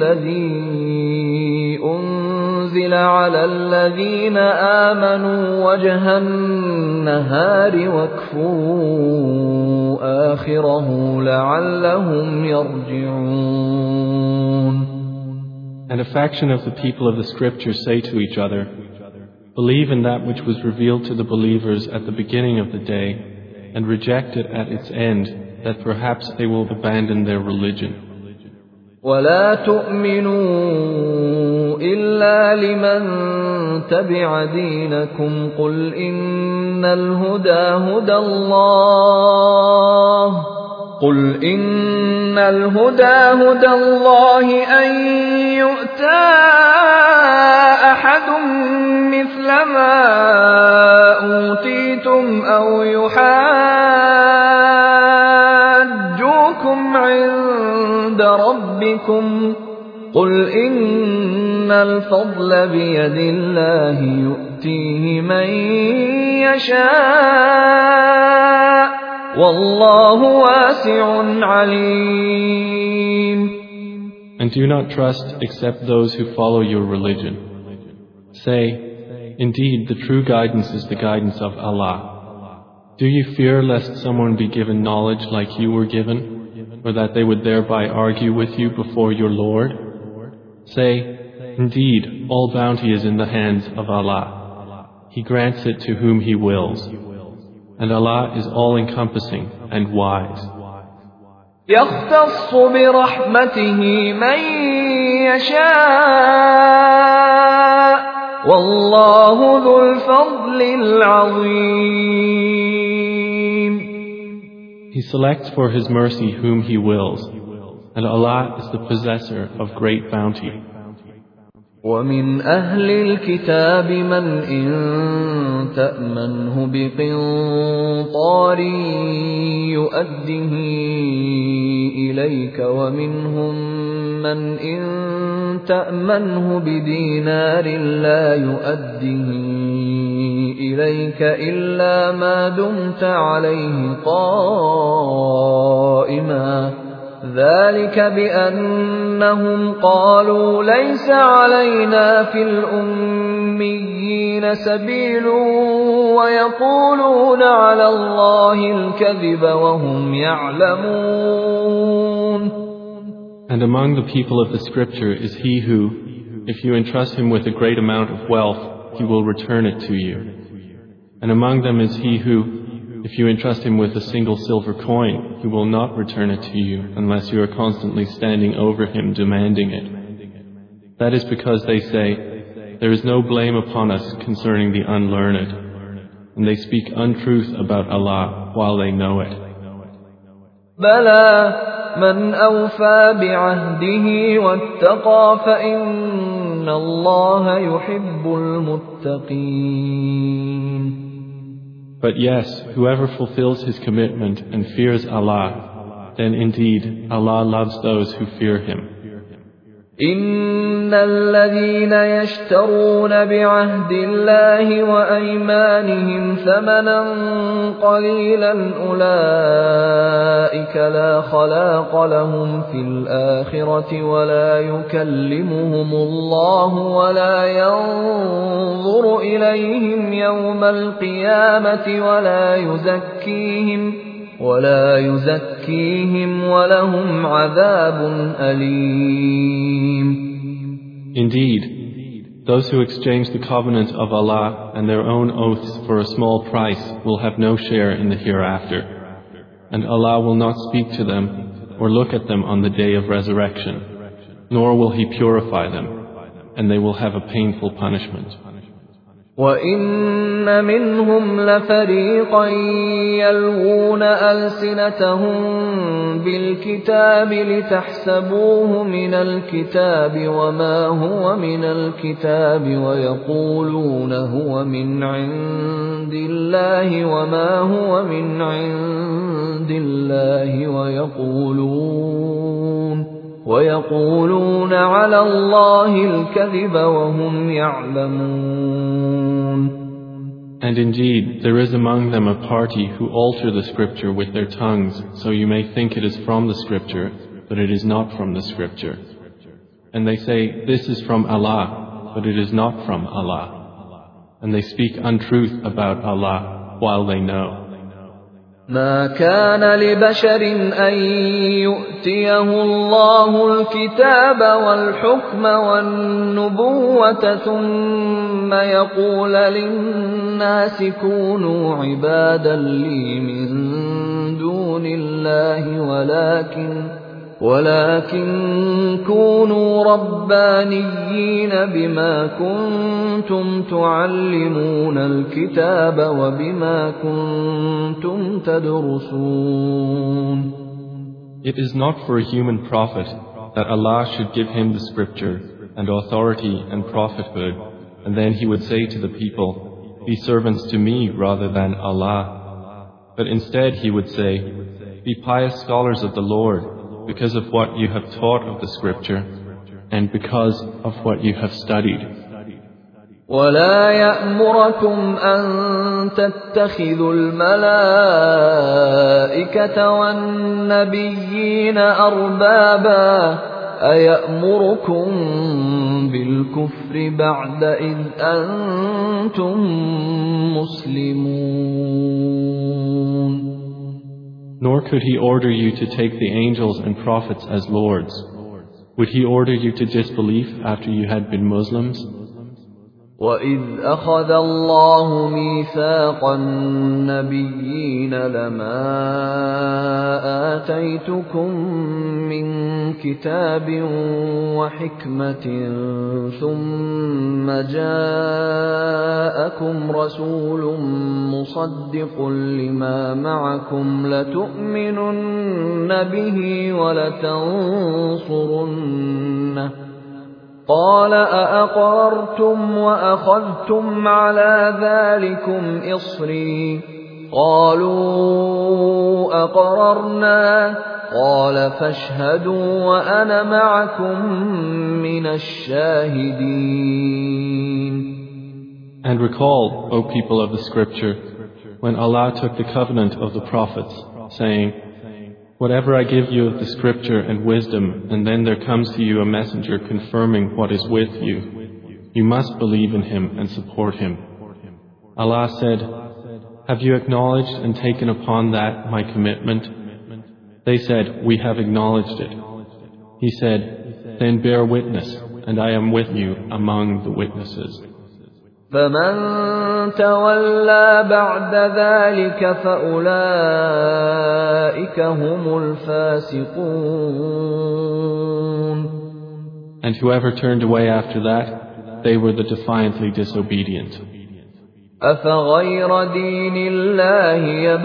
بالذي أنزل على الذين آمنوا وجه النهار واكفروا آخره لعلهم يرجعون. And a faction of the people of the scripture say to each other, believe in that which was revealed to the believers at the beginning of the day, and reject it at its end, that perhaps they will abandon their religion. ولا تؤمنوا إلا لمن تبع دينكم قل إن الهدى هدى الله أن يؤتى أحد مثل ما أوتيتم أو يحاجوكم عند ربكم قل إن الفضل بيد الله يؤتيه من يشاء والله واسع عليم. And do not trust except those who follow your religion. Say, indeed the true guidance is the guidance of Allah. Do you fear lest someone be given knowledge like you were given, or that they would thereby argue with you before your Lord? Say, indeed all bounty is in the hands of Allah. He grants it to whom He wills. And Allah is all-encompassing and wise. يختص برحمته من يشاء والله ذو الفضل العظيم. He selects for His mercy whom He wills, and Allah is the possessor of great bounty. ومن أهل الكتاب من إن تأمنه بقنطار يؤده إليك ومنهم من إن تأمنه بدينار لا يؤده إليك إلا ما دمت عليه قائما ذلك بأنهم قالوا ليس علينا في الأميين سبيل ويقولون على الله الكذب وهم يعلمون. And among the people of the scripture is he who, if you entrust him with a great amount of wealth, he will return it to you. And among them is he who, if you entrust him with a single silver coin, he will not return it to you unless you are constantly standing over him demanding it. That is because they say, there is no blame upon us concerning the unlearned, and they speak untruth about Allah while they know it. بلى من أوفى بعهده واتقى فإن الله يحب المتقين. But yes, whoever fulfills his commitment and fears Allah, then indeed Allah loves those who fear Him. إن الذين يشترون بعهد الله وأيمانهم ثمنا قليلا أولئك لا خلاق لهم في الآخرة ولا يكلمهم الله ولا ينظر إليهم يوم القيامة ولا يزكيهم ولهم عذاب أليم. Indeed, those who exchange the covenant of Allah and their own oaths for a small price will have no share in the hereafter, and Allah will not speak to them or look at them on the day of resurrection, nor will He purify them, and they will have a painful punishment. وَإِنَّ مِنْهُمْ لَفَرِيقًا يَلْوُونَ أَلْسِنَتَهُم بِالْكِتَابِ لِتَحْسَبُوهُ مِنَ الْكِتَابِ وَمَا هُوَ مِنَ الْكِتَابِ وَيَقُولُونَ هُوَ مِنْ عِندِ اللَّهِ وَمَا هُوَ مِنْ عِندِ اللَّهِ ويقولون على الله الكذب وهم يعلمون. And indeed, there is among them a party who alter the scripture with their tongues, so you may think it is from the scripture, but it is not from the scripture. And they say, this is from Allah, but it is not from Allah. And they speak untruth about Allah while they know. ما كان لبشر أن يؤتيه الله الكتاب والحكم والنبوة ثم يقول للناس كونوا عبادا لي من دون الله ولكن كونوا ربانيين بما كنتم تعلمون الكتاب وبما كنتم تدرسون. It is not for a human prophet that Allah should give him the scripture and authority and prophethood, and then he would say to the people, be servants to me rather than Allah. But instead he would say, be pious scholars of the Lord, because of what you have taught of the scripture and because of what you have studied. ولا يأمركم أن تتخذوا الملائكة والنبيين أربابا أيأمركم بالكفر بعد إذ أنتم مسلمون. Nor could he order you to take the angels and prophets as lords. Would he order you to disbelief after you had been Muslims? وَإِذْ أَخَذَ اللَّهُ مِيثَاقَ النَّبِيِّينَ لَمَا آتَيْتُكُم مِّن كِتَابٍ وَحِكْمَةٍ ثُمَّ جَاءَكُمْ رَسُولٌ مُّصَدِّقٌ لِّمَا مَعَكُمْ لَتُؤْمِنُنَّ بِهِ وَلَتَنصُرُنَّهُ قَالَ أَأَقْرَرْتُمْ وَأَخَذْتُمْ عَلَىٰ ذَٰلِكُمْ إِصْرِي قَالُوا أَقْرَرْنَا قَالَ فَاشْهَدُوا وَأَنَا مَعَكُم مِّنَ الشَّاهِدِينَ. And recall, O people of the Scripture, when Allah took the covenant of the prophets, saying, "Whatever I give you of the scripture and wisdom, and then there comes to you a messenger confirming what is with you, you must believe in him and support him." Allah said, "Have you acknowledged and taken upon that my commitment?" They said, "We have acknowledged it." He said, "Then bear witness, and I am with you among the witnesses." فَمَن تَوَلَّى بَعْدَ ذَلِكَ فَأُولَٰئِكَ هُمُ الْفَاسِقُونَ. And whoever turned away after that, they were the defiantly disobedient. أَفَغَيْرَ دِينِ اللَّهِ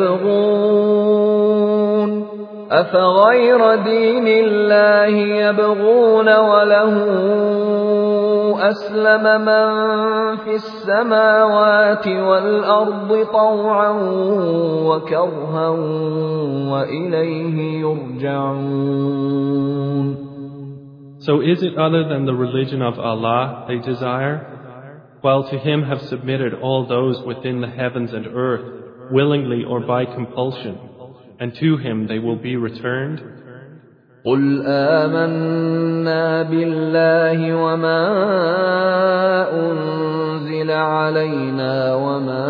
يَبْغُونَ وَلَهُ أَسْلَمَ مَن فِي السَّمَاوَاتِ وَالْأَرْضِ طَوْعًا وَكَرْهًا وَإِلَيْهِ يُرْجَعُونَ. So is it other than the religion of Allah they desire? While to him have submitted all those within the heavens and earth, willingly or by compulsion, and to him they will be returned? قُلْ آمَنَّا بِاللَّهِ وَمَا أُنزِلَ عَلَيْنَا وَمَا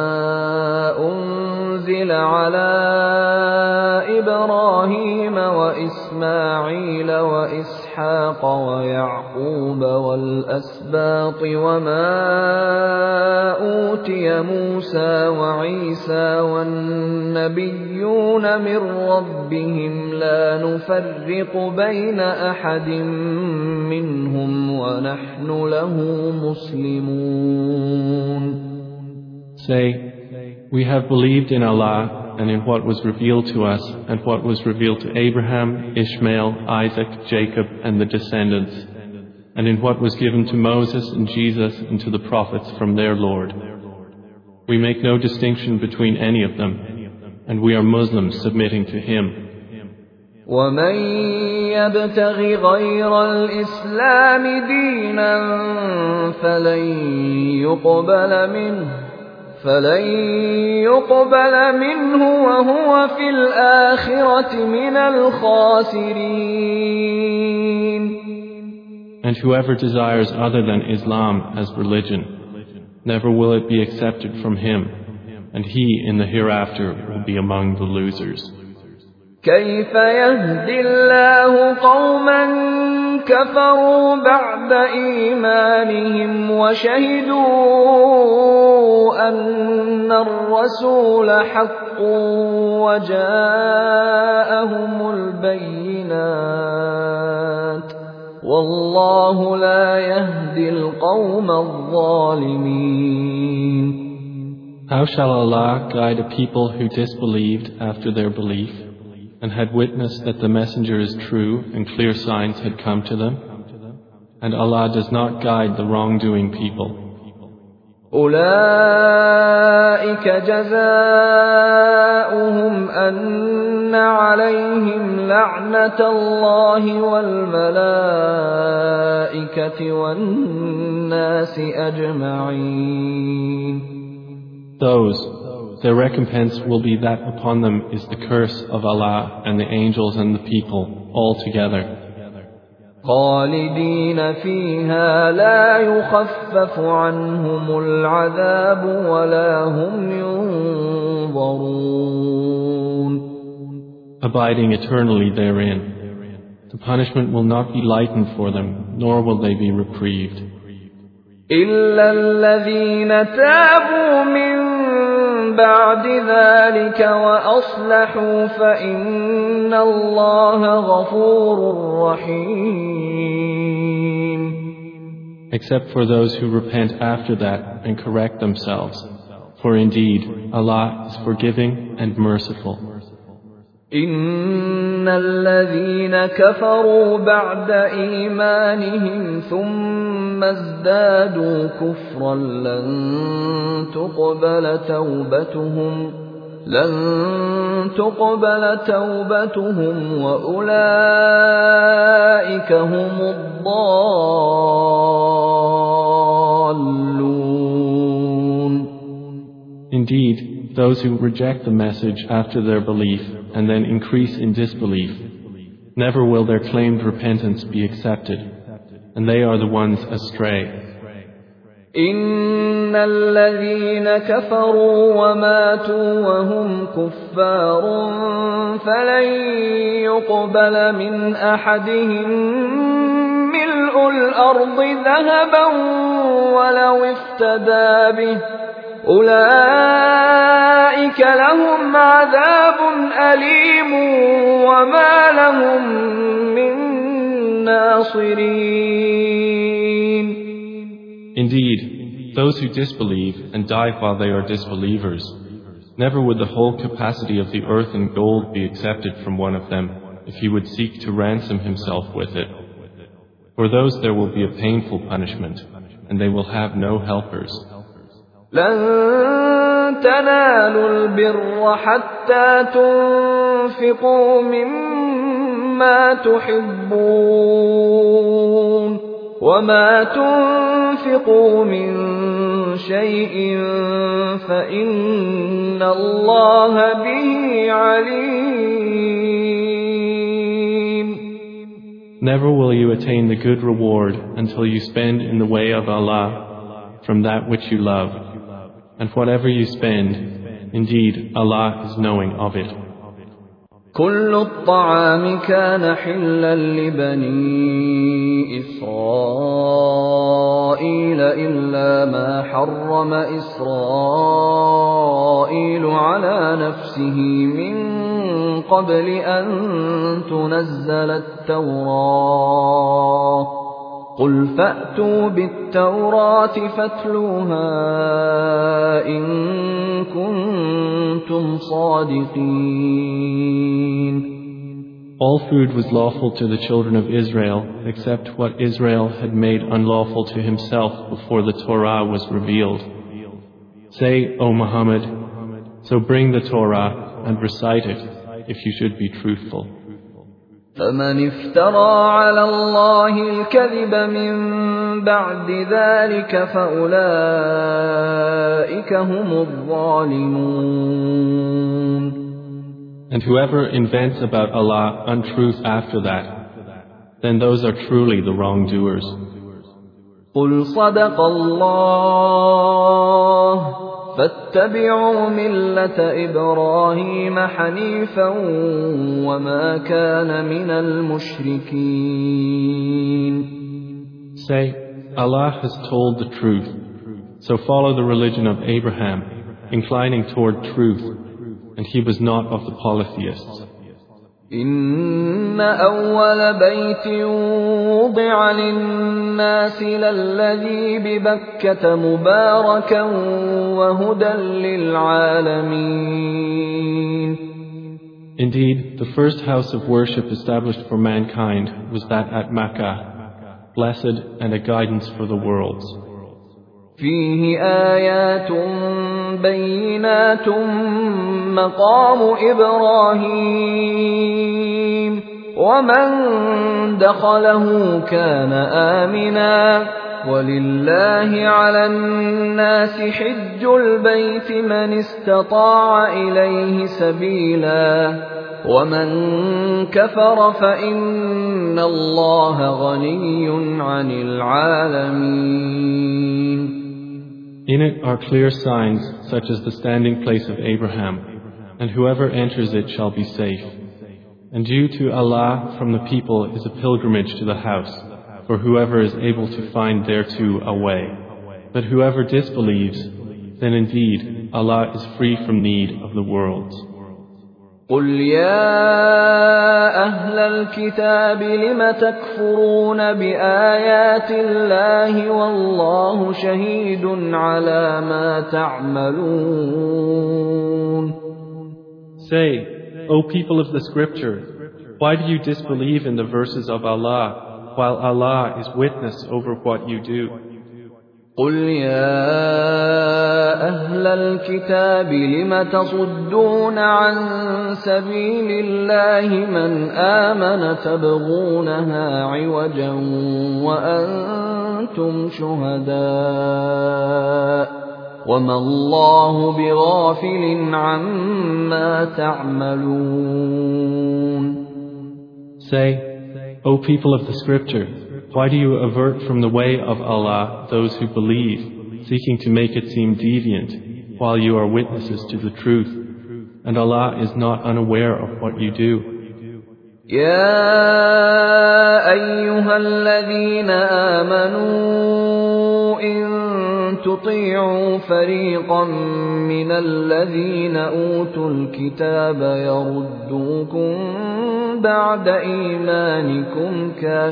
أُنزِلَ عَلَىٰ إِبْرَاهِيمَ وَإِسْمَاعِيلَ وَإِسْحَاقَ وَيَعْقُوبَ وَالْأَسْبَاطِ وَمَا أُوتِيَ مُوسَىٰ وَعِيسَىٰ وَالنَّبِيُّونَ مِن رَّبِّهِمْ لَا نُفَرِّقُ بَيْنَ أَحَدٍ مِّنْهُمْ وَنَحْنُ لَهُ مُسْلِمُونَ. Say, we have believed in Allah and in what was revealed to us and what was revealed to Abraham, Ishmael, Isaac, Jacob, and the descendants, and in what was given to Moses and Jesus and to the prophets from their Lord. We make no distinction between any of them, and we are Muslims submitting to Him. وَمَن يَبْتَغِ غَيْرَ الْإِسْلَامِ دِينًا فَلَن يُقْبَلَ مِنْهُ وَهُوَ فِي الْآخِرَةِ مِنَ الْخَاسِرِينَ. And whoever desires other than Islam as religion, never will it be accepted from him, and he in the hereafter will be among the losers. كَيْفَ يَهْدِي اللَّهُ قَوْمًا كَفَرُوا بَعْدَ إِيمَانِهِمْ وَشَهِدُوا أَنَّ الرَّسُولَ حَقٌّ وَجَاءَهُمُ الْبَيِّنَاتُ وَاللَّهُ لَا يَهْدِي الْقَوْمَ الظَّالِمِينَ. How shall Allah guide a people who disbelieved after their belief, and had witnessed that the messenger is true and clear signs had come to them? And Allah does not guide the wrongdoing people. أُولَٰئِكَ جَزَاؤُهُمْ أَنَّ عَلَيْهِمْ لَعْنَةَ اللَّهِ وَالْمَلَائِكَةِ وَالنَّاسِ أَجْمَعِينَ. Those, their recompense will be that upon them is the curse of Allah and the angels and the people all together. خالدين فيها لا يخفف عنهم العذاب ولا هم ينظرون. Abiding eternally therein, the punishment will not be lightened for them, nor will they be reprieved. إلا الذين تابوا من بعد ذلك وأصلحوا فإن الله غفور رحيم. Except for those who repent after that and correct themselves. For indeed, Allah is forgiving and merciful. إن الذين كفروا بعد إيمانهم ثم ازدادوا كفرا لن تقبل توبتهم وأولئك هم الضالون. Indeed, those who reject the message after their belief and then increase in disbelief, never will their claimed repentance be accepted, and they are the ones astray. إن الذين كفروا وماتوا وهم كفار فلن يقبل من أحدهم ملء الأرض ذهبا ولو افتدى به أولئك لهم عذاب أليم وما لهم من ناصرين. Indeed, those who disbelieve and die while they are disbelievers, never would the whole capacity of the earth in gold be accepted from one of them if he would seek to ransom himself with it. For those there will be a painful punishment, and they will have no helpers. لن تنالوا البر حتى تنفقوا مما تحبون وما تنفقوا من شيء فإن الله به عليم. Never will you attain the good reward until you spend in the way of Allah from that which you love. And whatever you spend, indeed Allah is knowing of it. كل الطعام كان حلا لبني إسرائيل إلا ما حرم إسرائيل على نفسه من قبل أن تنزل التوراة قل فأتوا بالتوراة فاتلوها إن كنتم صادقين. All food was lawful to the children of Israel except what Israel had made unlawful to himself before the Torah was revealed. Say, O Muhammad, so bring the Torah and recite it if you should be truthful. فمن افترى على الله الكذب من بعد ذلك فأولئك هم الظالمون. And whoever invents about Allah untruth after that, then those are truly the wrongdoers. قل صدق الله فاتبعوا ملة إبراهيم حنيفا وما كان من المشركين. Say, Allah has told the truth, so follow the religion of Abraham, inclining toward truth, and he was not of the polytheists. إن أول بيت وضع للناس للذي ببكة مباركا وهدى للعالمين. Indeed, the first house of worship established for mankind was that at Makkah, blessed and a guidance for the worlds. فيه آيات بينات مقام إبراهيم ومن دخله كان آمنا ولله على الناس حج البيت من استطاع إليه سبيلا ومن كفر فإن الله غني عن العالمين. In it are clear signs such as the standing place of Abraham, and whoever enters it shall be safe. And due to Allah from the people is a pilgrimage to the house, for whoever is able to find thereto a way. But whoever disbelieves, then indeed Allah is free from need of the worlds. قل يا أهل الكتاب لم تكفرون بآيات الله والله شهيد على ما تعملون. Say, O people of the scripture, why do you disbelieve in the verses of Allah while Allah is witness over what you do? قل يا أهل الكتاب لم تصدون عن سبيل الله من آمن تبغونها عوجا وأنتم شهداء وما الله بغافل عما تعملون. Say, O people of the scripture, why do you avert from the way of Allah those who believe, seeking to make it seem deviant, while you are witnesses to the truth, and Allah is not unaware of what you do? يا أيها الذين آمنوا إن تطيعوا فريقا من الذين أوتوا الكتاب يردوكم بعد إيمانكم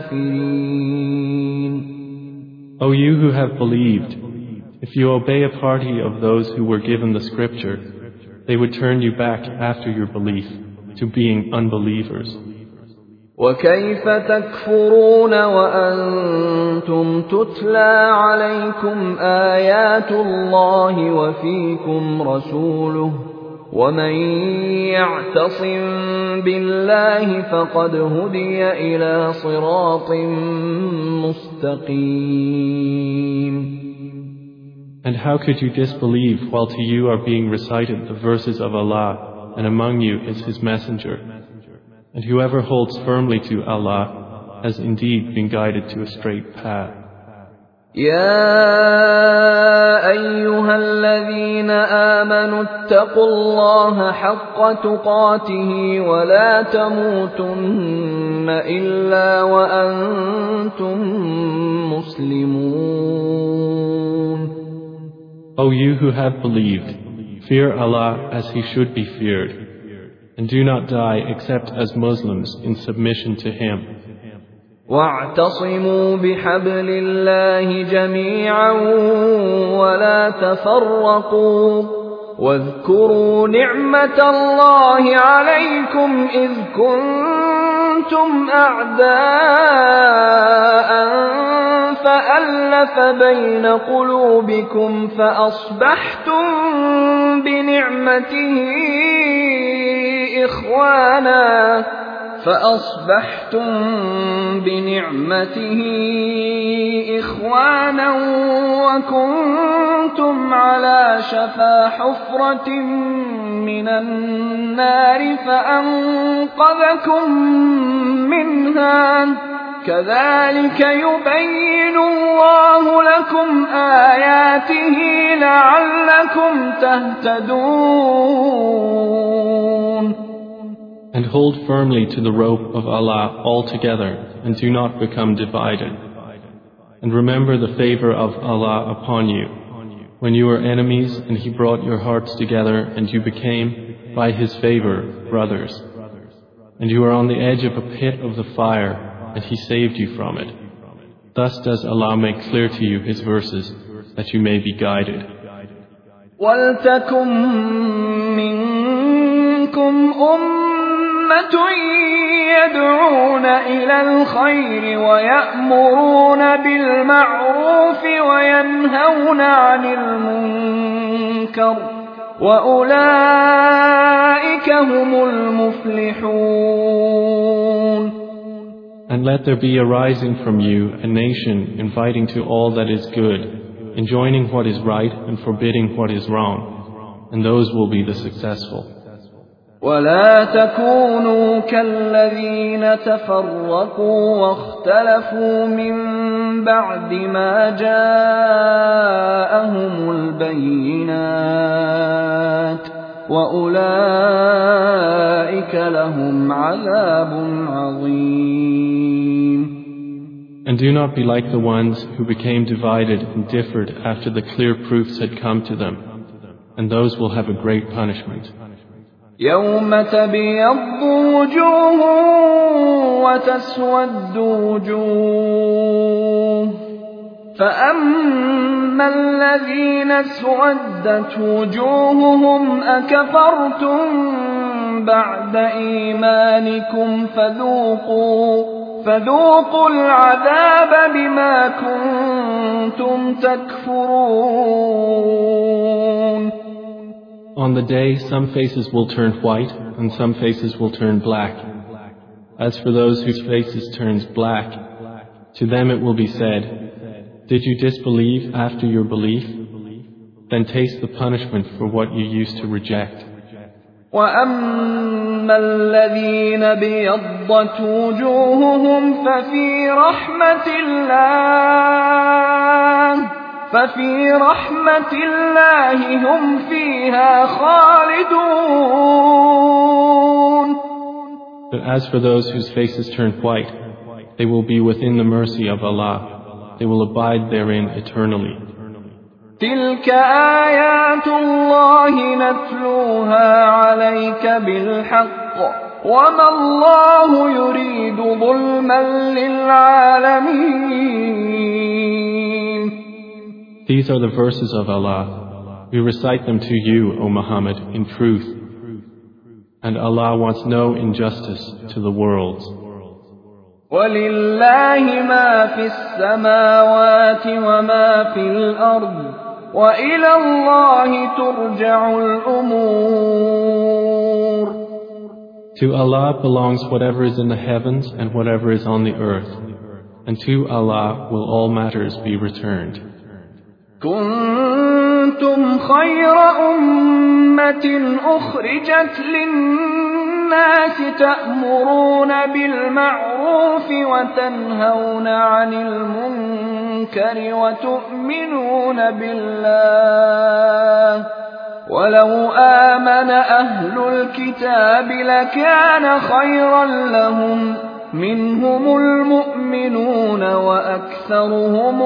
كافرين. O you who have believed, if you obey a party of those who were given the scripture, they would turn you back after your belief to being unbelievers. وكيف تكفرون وأنتم تتلى عليكم آيات الله وفيكم رسوله ومن يعتصم بالله فقد هدي إلى صراط مستقيم. And how could you disbelieve while to you are being recited the verses of Allah, and among you is His Messenger? And whoever holds firmly to Allah has indeed been guided to a straight path. يا أيها الذين آمنوا اتقوا الله حق تقاته ولا تموتن إلا وأنتم مسلمون. O you who have believed, fear Allah as He should be feared, and do not die except as Muslims in submission to Him. واعتصموا بحبل الله جميعا ولا تفرقوا واذكروا نعمة الله عليكم إذ كنتم أعداء فألف بين قلوبكم فأصبحتم بنعمته إخوانا وكنتم على شفا حفرة من النار فأنقذكم منها كذلك يبين الله لكم آياته لعلكم تهتدون. And hold firmly to the rope of Allah altogether, and do not become divided. And remember the favor of Allah upon you, when you were enemies and He brought your hearts together and you became, by His favor, brothers. And you were on the edge of a pit of the fire, and He saved you from it. Thus does Allah make clear to you His verses, that you may be guided. وَلْتَكُن مِّنكُمْ أُمَّةٌ يَدْعُونَ إِلَى الْخَيْرِ وَيَأْمُرُونَ بِالْمَعْرُوفِ وَيَنْهَوْنَ عَنِ الْمُنكَرِ وَأُولَئِكَ هُمُ الْمُفْلِحُونَ. And let there be arising from you a nation inviting to all that is good, enjoining what is right and forbidding what is wrong, and those will be the successful. ولا تكونوا كالذين تفرقوا واختلفوا من بعد ما جاءهم البينات وأولئك لهم عذاب عظيم. And do not be like the ones who became divided and differed after the clear proofs had come to them, and those will have a great punishment. يوم تبيض وجوه وتسود وجوه فأما الذين اسودت وجوههم أكفرتم بعد إيمانكم فذوقوا العذاب بما كنتم تكفرون. On the day, some faces will turn white and some faces will turn black. As for those whose faces turns black, to them it will be said, "Did you disbelieve after your belief? Then taste the punishment for what you used to reject." وَأَمَّا الَّذِينَ ابْيَضَّتْ وُجُوهُهُمْ فَفِي رَحْمَةِ اللَّهِ هُمْ فِيهَا خَالِدُونَ. But as for those whose faces turn white, they will be within the mercy of Allah. They will abide therein eternally. تِلْكَ آيَاتُ اللَّهِ نَتْلُوهَا عَلَيْكَ بِالْحَقِّ وَمَا اللَّهُ يُرِيدُ ظُلْمًا لِلْعَالَمِينَ. These are the verses of Allah. We recite them to you, O Muhammad, in truth. And Allah wants no injustice to the worlds. وَلِلَّهِ مَا فِي السَّمَاوَاتِ وَمَا فِي الْأَرْضِ وَإِلَى اللَّهِ تُرْجَعُ الْأُمُورُ. To Allah belongs whatever is in the heavens and whatever is on the earth, and to Allah will all matters be returned. كنتم خير أمة أخرجت للناس تأمرون بالمعروف وتنهون عن المنكر وتؤمنون بالله ولو آمن أهل الكتاب لكان خيرا لهم منهم المؤمنون وأكثرهم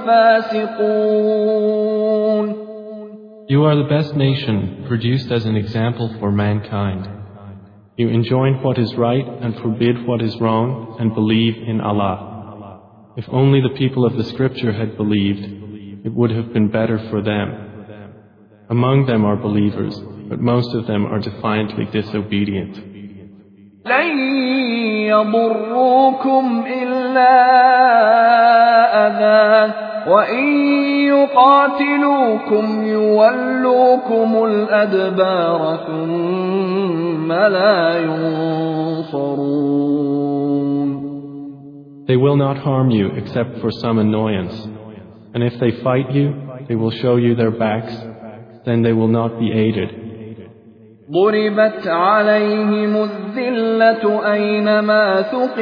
الفاسقون. You are the best nation produced as an example for mankind. You enjoin what is right and forbid what is wrong and believe in Allah. If only the people of the scripture had believed, it would have been better for them. Among them are believers, but most of them are defiantly disobedient. لن يضروكم إلا أذى وإن يقاتلوكم يولوكم الأدبار ثم لا ينصرون. They will not harm you except for some annoyance, and if they fight you, they will show you their backs, then they will not be aided. ضربت عليهم الذلة أينما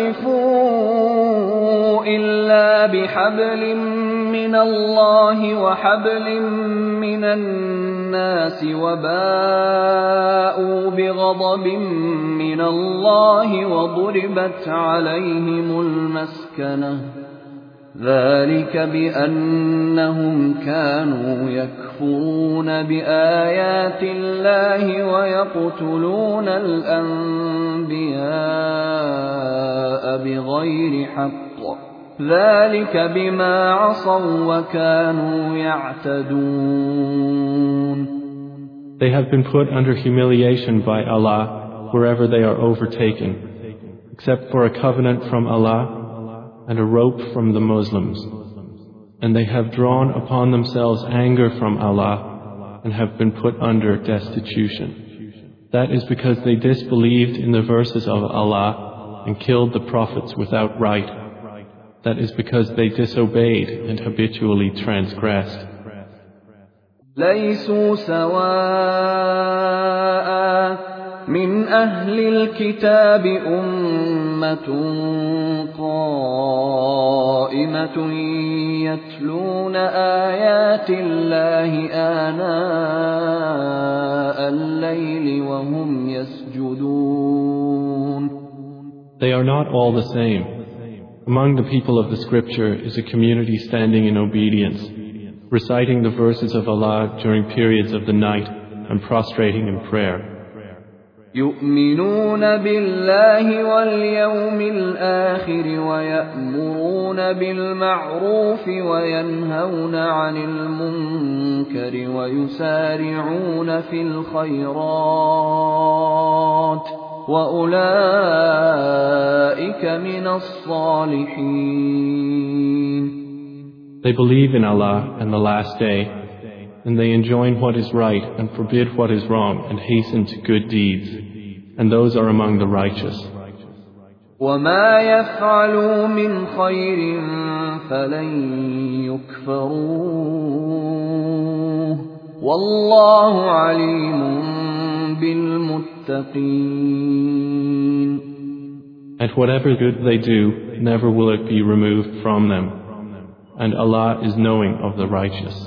ثقفوا إلا بحبل من الله وحبل من الناس وباءوا بغضب من الله وضربت عليهم المسكنة ذلك بأنهم كانوا يكفرون بآيات الله ويقتلون الأنبياء بغير حق ذلك بما عصوا وكانوا يعتدون. They have been put under humiliation by Allah wherever they are overtaken, except for a covenant from Allah and a rope from the Muslims, and they have drawn upon themselves anger from Allah and have been put under destitution. That is because they disbelieved in the verses of Allah and killed the prophets without right. That is because they disobeyed and habitually transgressed. ليسوا سواء من أهل الكتاب أمة قائمة يتلون آيات الله آناء الليل وهم يسجدون. They are not all the same. Among the people of the scripture is a community standing in obedience, reciting the verses of Allah during periods of the night and prostrating in prayer. يؤمنون بالله واليوم الآخر ويأمرون بالمعروف وينهون عن المنكر ويسارعون في الخيرات وأولئك من الصالحين. They believe in Allah and the last day, and they enjoin what is right and forbid what is wrong and hasten to good deeds, and those are among the righteous. وما يفعلوا من خير فلن يكفروه والله عليم بالمتقين. And whatever good they do, never will it be removed from them, and Allah is knowing of the righteous.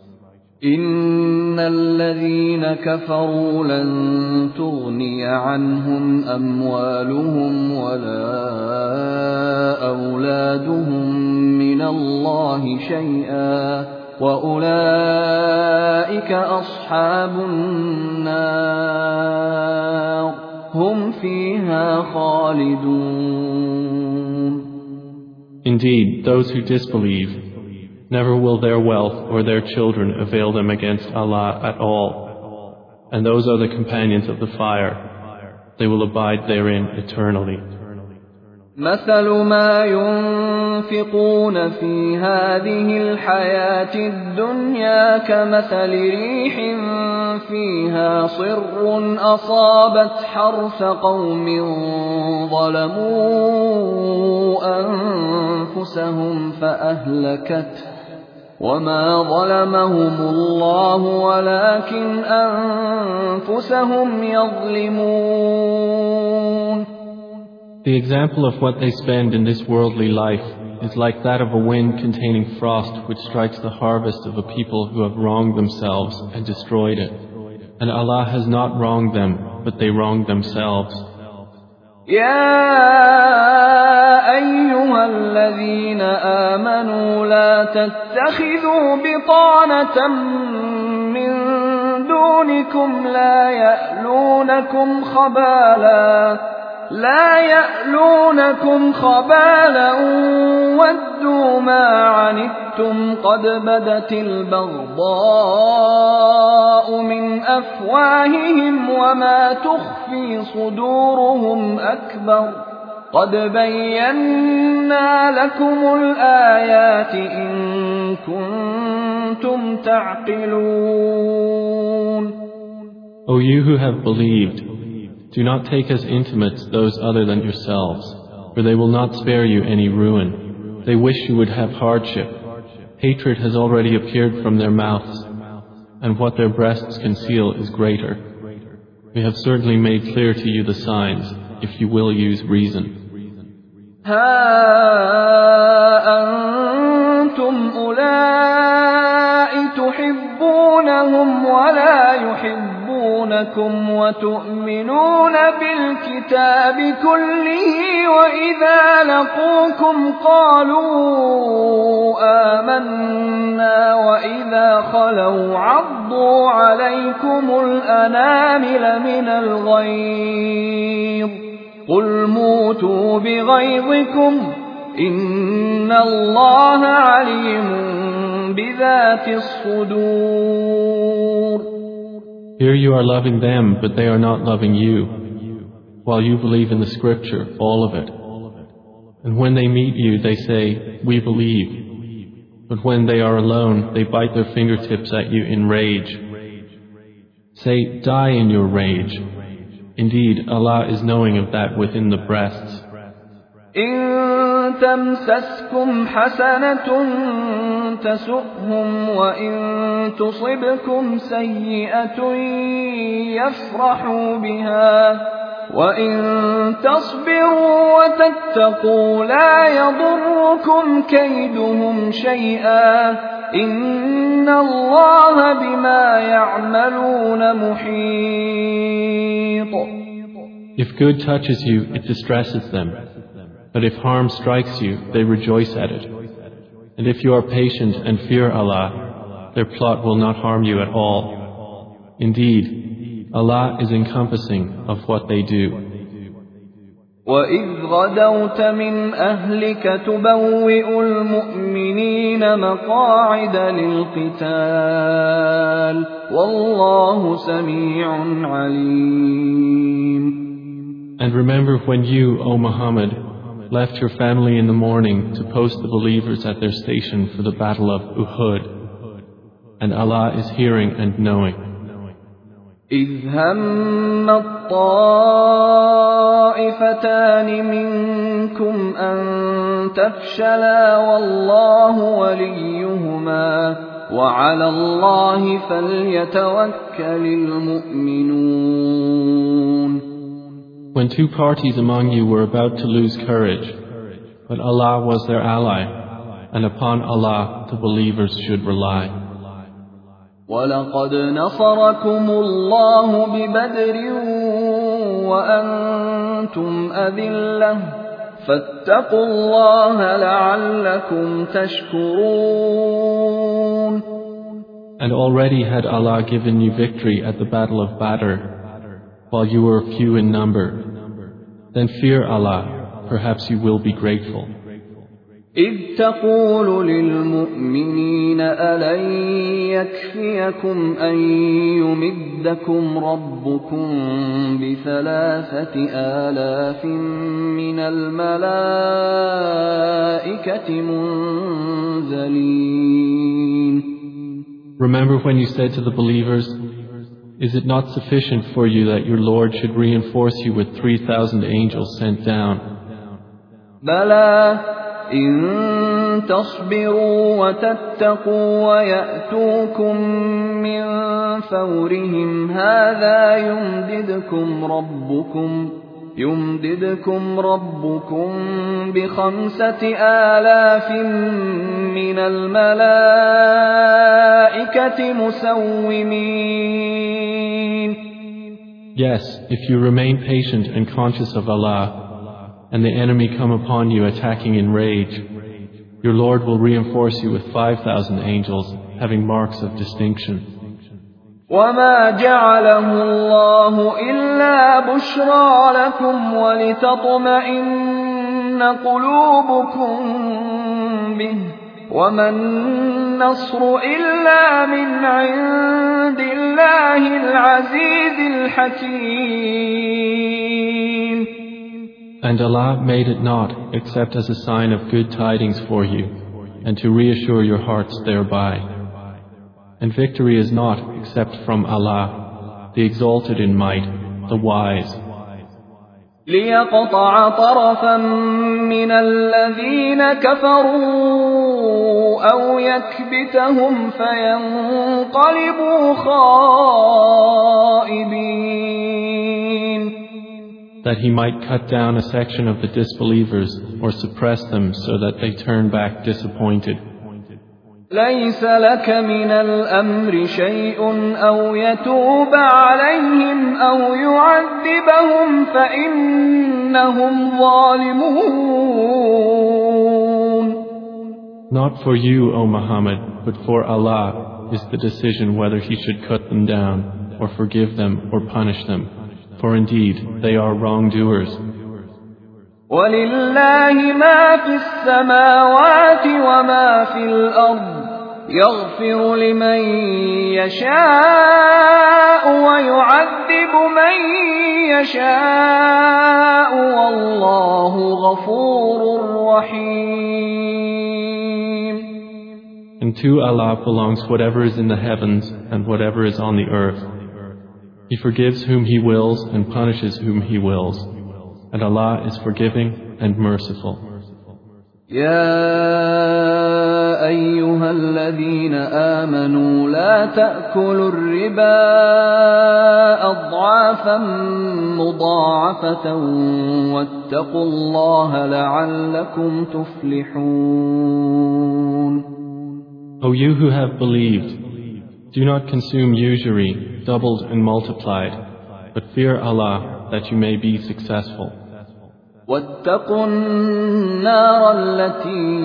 إن الذين كفروا لن تغني عنهم أموالهم ولا أولادهم من الله شيئا وأولئك أصحاب النار هم فيها خالدون. Indeed, those who disbelieve, never will their wealth or their children avail them against Allah at all, and those are the companions of the fire. They will abide therein eternally. مثل ما ينفقون في هذه الحياة الدنيا كمثل ريح فيها صر أصابت حرث قوم ظلموا أنفسهم فأهلكته وما ظلمهم الله ولكن أنفسهم يظلمون. The example of what they spend in this worldly life is like that of a wind containing frost which strikes the harvest of a people who have wronged themselves and destroyed it. And Allah has not wronged them, but they wronged themselves. يا أيها الذين آمنوا لا تتخذوا بطانة من دونكم لا يألونكم خبالا ودوا ما عنتم قد بدت البغضاء من أفواههم وما تخفي صدورهم أكبر قد بينا لكم الآيات إن كنتم تعقلون. O you who have believed, do not take as intimates those other than yourselves, for they will not spare you any ruin. They wish you would have hardship. Hatred has already appeared from their mouths, and what their breasts conceal is greater. We have certainly made clear to you the signs, if you will use reason. ها أنتم أولئك تحبونهم ولا يحبونكم وتؤمنون بالكتاب كله وإذا لقوكم قالوا آمنا وإذا خلوا عضوا عليكم الأنامل من الغيظ قل موتوا بغيظكم إن الله عليم بذات الصدور. Here you are loving them, but they are not loving you, while you believe in the scripture, all of it. And when they meet you, they say, we believe. But when they are alone, they bite their fingertips at you in rage. Say, die in your rage. Indeed, Allah is knowing of that within the breasts. إن تمسسكم حسنة تسؤهم وإن تصبكم سيئة يفرحوا بها وإن تصبروا وتتقوا لا يضركم كيدهم شيئا إن الله بما يعملون محيط. If good touches you, it distresses them. But if harm strikes you, they rejoice at it. And if you are patient and fear Allah, their plot will not harm you at all. Indeed, Allah is encompassing of what they do. وَإِذْ غَدَوْتَ مِنْ أَهْلِكَ تُبَوِّئُ الْمُؤْمِنِينَ مَقَاعِدَ لِلْقِتَالِ وَاللَّهُ سَمِيعٌ عَلِيمٌ. And remember when you, O Muhammad, left your family in the morning to post the believers at their station for the battle of Uhud, and Allah is hearing and knowing. إِذْ هَمَّ الطَّائِفَتَانِ مِنكُمْ أَن تَفْشَلَا وَاللَّهُ وَلِيُّهُمَا وَعَلَى اللَّهِ فَلْيَتَوَكَّلِ الْمُؤْمِنُونَ. When two parties among you were about to lose courage, but Allah was their ally, and upon Allah the believers should rely. وَلَقَدْ نَصَرَكُمُ اللَّهُ بِبَدْرٍ وَأَنْتُمْ أَذِلَّةٌ فَاتَّقُوا اللَّهَ لَعَلَّكُمْ تَشْكُرُونَ. And already had Allah given you victory at the battle of Badr, while you were few in number. Then fear Allah, perhaps you will be grateful. إِذْ تَقُولُ لِلْمُؤْمِنِينَ أَلَنْ يَكْفِيَكُمْ أَنْ يُمِدَّكُمْ رَبُّكُمْ ب3,000 مِّنَ الْمَلَائِكَةِ مُنْزَلِينَ. Remember when you said to the believers, is it not sufficient for you that your Lord should reinforce you with 3,000 angels sent down? بَلَى إِن تَصْبِرُوا وَتَتَّقُوا وَيَأْتُوكُم مِّن فَوْرِهِمْ هَٰذَا يُمْدِدْكُمْ رَبُّكُم ب5,000 مِّنَ الْمَلَائِكَةِ مُسَوِّمِينَ. Yes, if you remain patient and conscious of Allah, and the enemy come upon you attacking in rage, your Lord will reinforce you with 5,000 angels having marks of distinction. وَمَا جَعَلَهُ اللَّهُ إِلَّا بُشْرَىٰ لَكُمْ وَلِتَطْمَئِنَّ قُلُوبُكُم بِهِ وَمَا النَّصْرُ إِلَّا مِنْ عِندِ اللَّهِ الْعَزِيزِ الْحَكِيمِ. And Allah made it not except as a sign of good tidings for you, and to reassure your hearts thereby. And victory is not except from Allah, the exalted in might, the wise. لِيَقْطَعَ طَرَفًا مِّنَ الَّذِينَ كَفَرُوا أَوْ يَكْبِتَهُمْ فَيَنقَلِبُوا خَائِبِينَ. That he might cut down a section of the disbelievers or suppress them so that they turn back disappointed. لَيْسَ لَكَ مِنَ الْأَمْرِ شَيْءٌ أَوْ يَتُوبَ عَلَيْهِمْ أَوْ يُعَذِّبَهُمْ فَإِنَّهُمْ ظَالِمُونَ. Not for you, O Muhammad, but for Allah is the decision whether he should cut them down or forgive them or punish them. For indeed, they are wrongdoers. وَلِلَّهِ مَا فِي السَّمَاوَاتِ وَمَا فِي الْأَرْضِ يَغْفِرُ لِمَن يَشَاءُ وَيُعَذِّبُ مَن يَشَاءُ وَاللَّهُ غَفُورٌ رَّحِيمٌ. And to Allah belongs whatever is in the heavens and whatever is on the earth. He forgives whom He wills and punishes whom He wills. And Allah is forgiving and merciful. يا أيها الذين آمنوا لا تأكلوا الربا أضعافا مضاعفة واتقوا الله لعلكم تفلحون. O you who have believed, do not consume usury doubled and multiplied, but fear Allah that you may be successful. واتقوا النار التي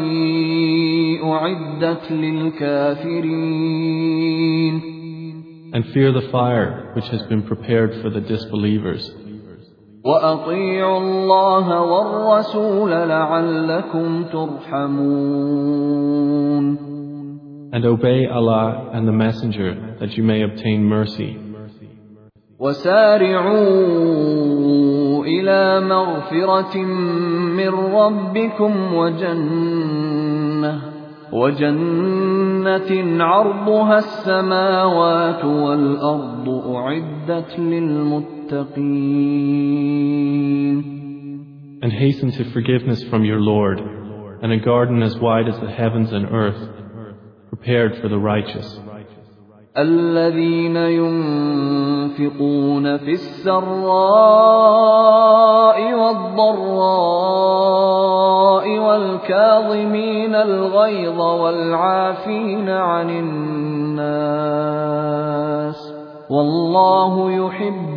أعدت للكافرين. And fear the fire which has been prepared for the disbelievers. وأطيعوا الله والرسول لعلكم ترحمون. And obey Allah and the Messenger that you may obtain mercy. وسارعوا إلى مغفرة من ربكم وجنة عرضها السماوات والأرض أعدت للمتقين. And hasten to forgiveness from your Lord, and a garden as wide as the heavens and earth, prepared for the righteous. الذين ينفقون في السراء والضراء والكاظمين الغيظ والعافين عن الناس والله يحب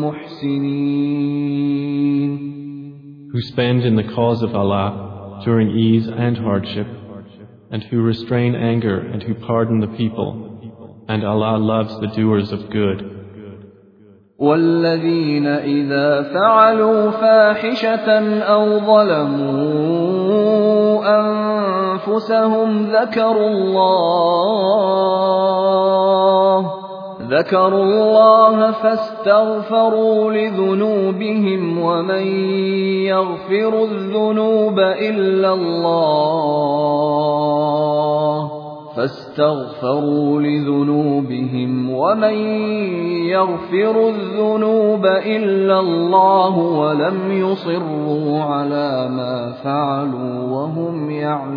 المحسنين. Who spend in the cause of Allah during ease and hardship, and who restrain anger and who pardon the people. And Allah loves the doers of good. والذين إذا فعلوا فاحشة أو ظلموا أنفسهم ذكروا الله فاستغفروا لذنوبهم ومن يغفر الذنوب إلا الله ولم يصروا على ما فعلوا وهم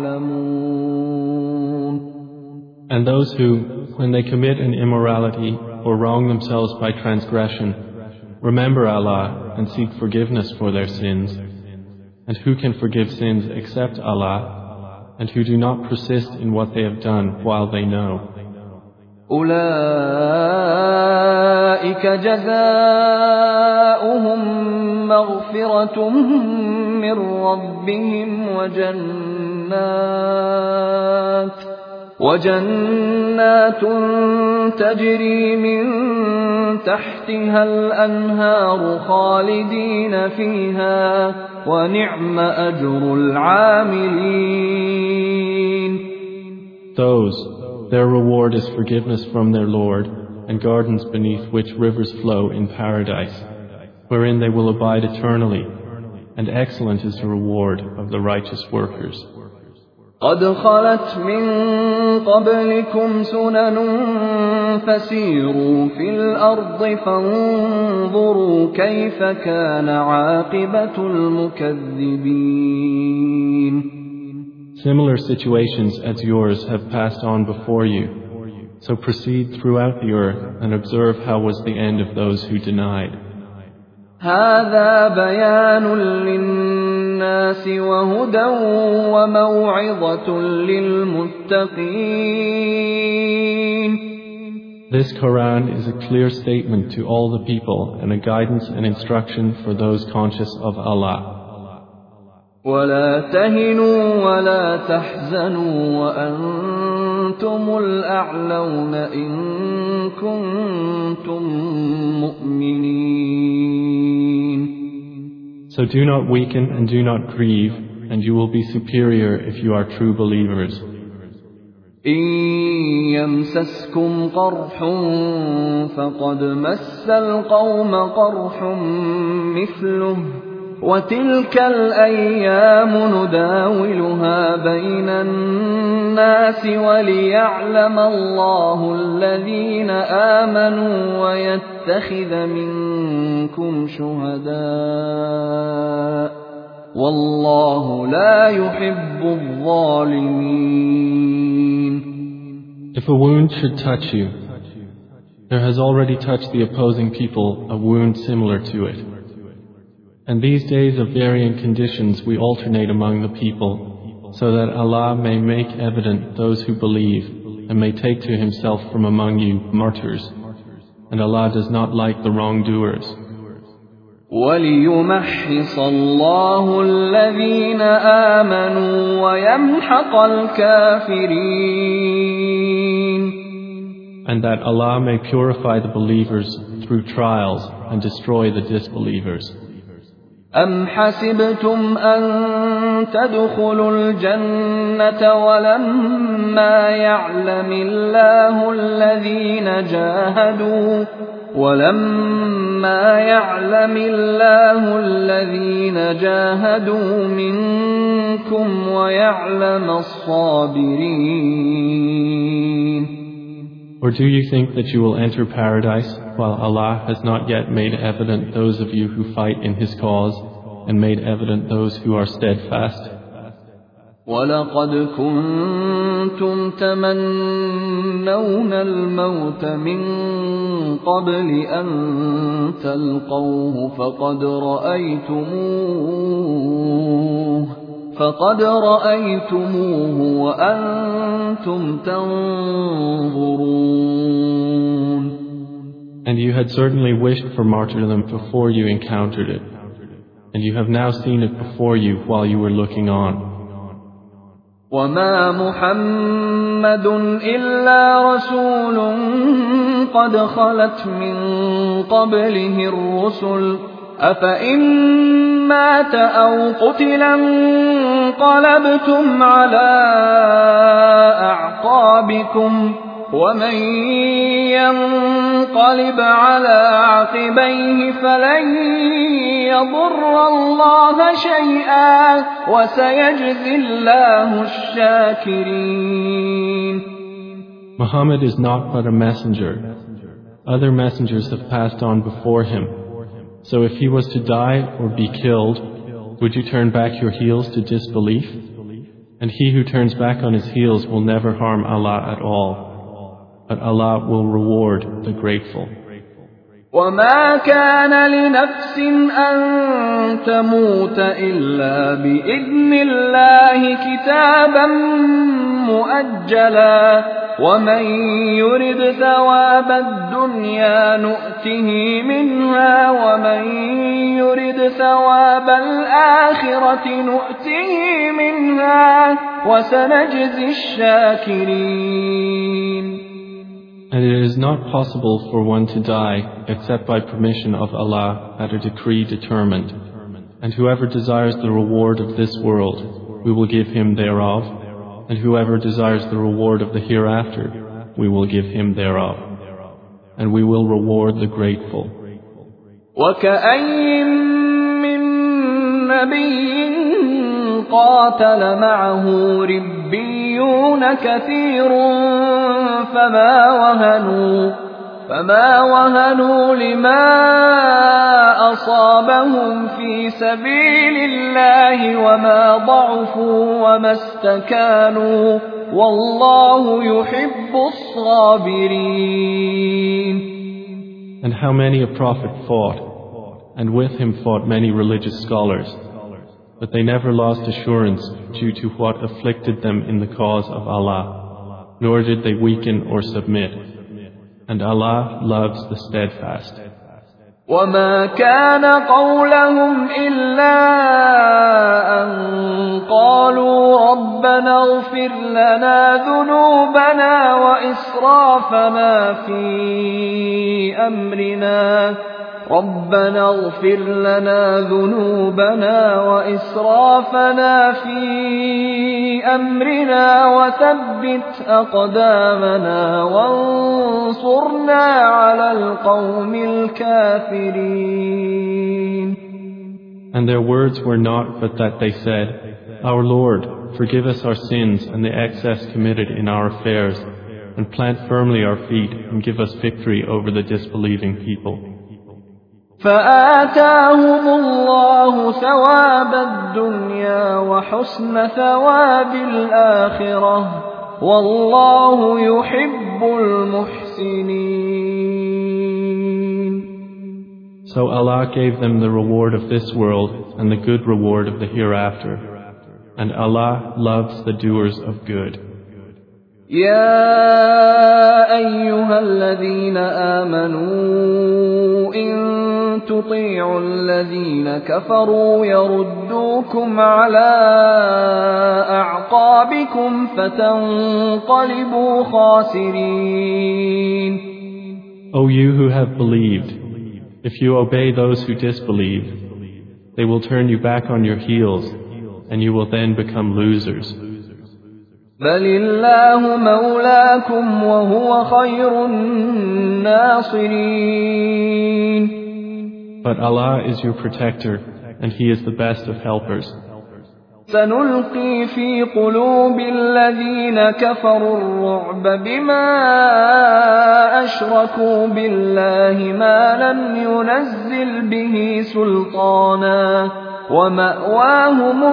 يعلمون. And those who, when they commit an immorality or wrong themselves by transgression, remember Allah and seek forgiveness for their sins. And who can forgive sins except Allah? And who do not persist in what they have done while they know. أولئك جزاؤهم مغفرة من ربهم وجنات تجري من تحتها الأنهار خالدين فيها ونعم أجر العاملين. Those, their reward is forgiveness from their Lord, and gardens beneath which rivers flow in paradise, wherein they will abide eternally, and excellent is the reward of the righteous workers. قد خلت من قبلكم سنن فسيروا في الأرض فانظروا كيف كان عاقبة المكذبين. Similar situations as yours have passed on before you, so proceed throughout the earth and observe how was the end of those who denied. هذا بيان للناس وهدى وموعظة للمتقين. This Quran is a clear statement to all the people and a guidance and instruction for those conscious of Allah. ولا تهنوا ولا تحزنوا وأنتم الأعلون إن كنتم مؤمنين. So do not weaken and do not grieve, and you will be superior if you are true believers. إن يمسسكم قرح فقد مس القوم قرح مثله وتلك الأيام نداولها بين الناس وليعلم الله الذين آمنوا ويتخذ منكم شهداء والله لا يحب الظالمين. If a wound should touch you, there has already touched the opposing people a wound similar to it. And these days of varying conditions we alternate among the people, so that Allah may make evident those who believe, and may take to Himself from among you martyrs. And Allah does not like the wrongdoers. وَلِيُمَحِّصَ اللَّهُ الَّذِينَ آمَنُوا وَيَمْحَقَ الْكَافِرِينَ. And that Allah may purify the believers through trials and destroy the disbelievers. أَمْ حَسِبْتُمْ أَن تَدْخُلُوا الْجَنَّةَ وَلَمَّا يَعْلَمِ اللَّهُ الَّذِينَ جَاهَدُوا مِنكُمْ وَيَعْلَمَ الصَّابِرِينَ. Or do you think that you will enter paradise while Allah has not yet made evident those of you who fight in His cause and made evident those who are steadfast? وَلَقَدْ كُنْتُمْ تَمَنَّوْنَ الْمَوْتَ مِنْ قَبْلِ أَنْ تَلْقَوْهُ فَقَدْ رَأَيْتُمُوهُ وَأَنْتُمْ تَنْظُرُونَ. And you had certainly wished for martyrdom before you encountered it, and you have now seen it before you while you were looking on. وَمَا مُحَمَّدٌ إِلَّا رَسُولٌ قَدْ خَلَتْ مِن قَبْلِهِ الرُّسُلُ أَفَإِن مَّاتَ أَوْ قُتِلَ انقَلَبْتُمْ عَلَىٰ أَعْقَابِكُمْ وَمَن يَنقَلِبْ عَلَىٰ عَقِبَيْهِ فَلَن يَضُرَّ اللَّهَ شَيْئًا وَسَيَجْزِي اللَّهُ الشَّاكِرِينَ. Muhammad is not but a messenger. Other messengers have passed on before him. So if he was to die or be killed, would you turn back your heels to disbelief? And he who turns back on his heels will never harm Allah at all. But Allah will reward the grateful. وَمَا كَانَ لِنَفْسٍ أَن تَمُوتَ إِلَّا بِإِذْنِ اللَّهِ كِتَابًا مُؤَجَّلًا وَمَن يُرِدْ ثَوَابَ الدُّنْيَا نُؤْتِهِ مِنْهَا وَمَن يُرِدْ ثَوَابَ الْآخِرَةِ نُؤْتِهِ مِنْهَا وَسَنَجْزِي الشَّاكِرِينَ. And it is not possible for one to die except by permission of Allah at a decree determined. And whoever desires the reward of this world, we will give him thereof. And whoever desires the reward of the hereafter, we will give him thereof. And we will reward the grateful. وَكَأَيٍّ مِّن نَّبِيٍّ قَاتَلَ مَعَهُ رِبِّيُّونَ كَثِيرٌ فما وهنوا لما أصابهم في سبيل الله وما ضعفوا وما استكانوا والله يحب الصابرين. And how many a prophet fought, and with him fought many religious scholars, but they never lost assurance due to what afflicted them in the cause of Allah, nor did they weaken or submit. And Allah loves the steadfast. وَمَا كَانَ قَوْلَهُمْ إِلَّا أَن قَالُوا رَبَّنَا اغْفِرْ لَنَا ذُنُوبَنَا وَإِسْرَافَنَا فِي أَمْرِنَا رَبَّنَا اغْفِرْ لَنَا ذُنُوبَنَا وَإِسْرَافَنَا فِي أَمْرِنَا وَثَبِّتْ أَقْدَامَنَا وَانصُرْنَا عَلَى الْقَوْمِ الْكَافِرِينَ. And their words were not but that they said, Our Lord, forgive us our sins and the excess committed in our affairs, and plant firmly our feet and give us victory over the disbelieving people. فآتاهم الله ثواب الدنيا وحسن ثواب الآخرة والله يحب المحسنين. So Allah gave them the reward of this world and the good reward of the hereafter, and Allah loves the doers of good. يا أيها الذين آمنوا إن تطيعوا الذين كفروا يردوكم على أعقابكم فتنقلبوا خاسرين. O you who have believed, if you obey those who disbelieve, they will turn you back on your heels, and you will then become losers. بل الله مولاكم وهو خير الناصرين. But Allah is your protector, and He is the best of helpers. سنلقي في قلوب الذين كفروا الرعب بما أشركوا بالله ما لم ينزل به سلطانا ومأواهم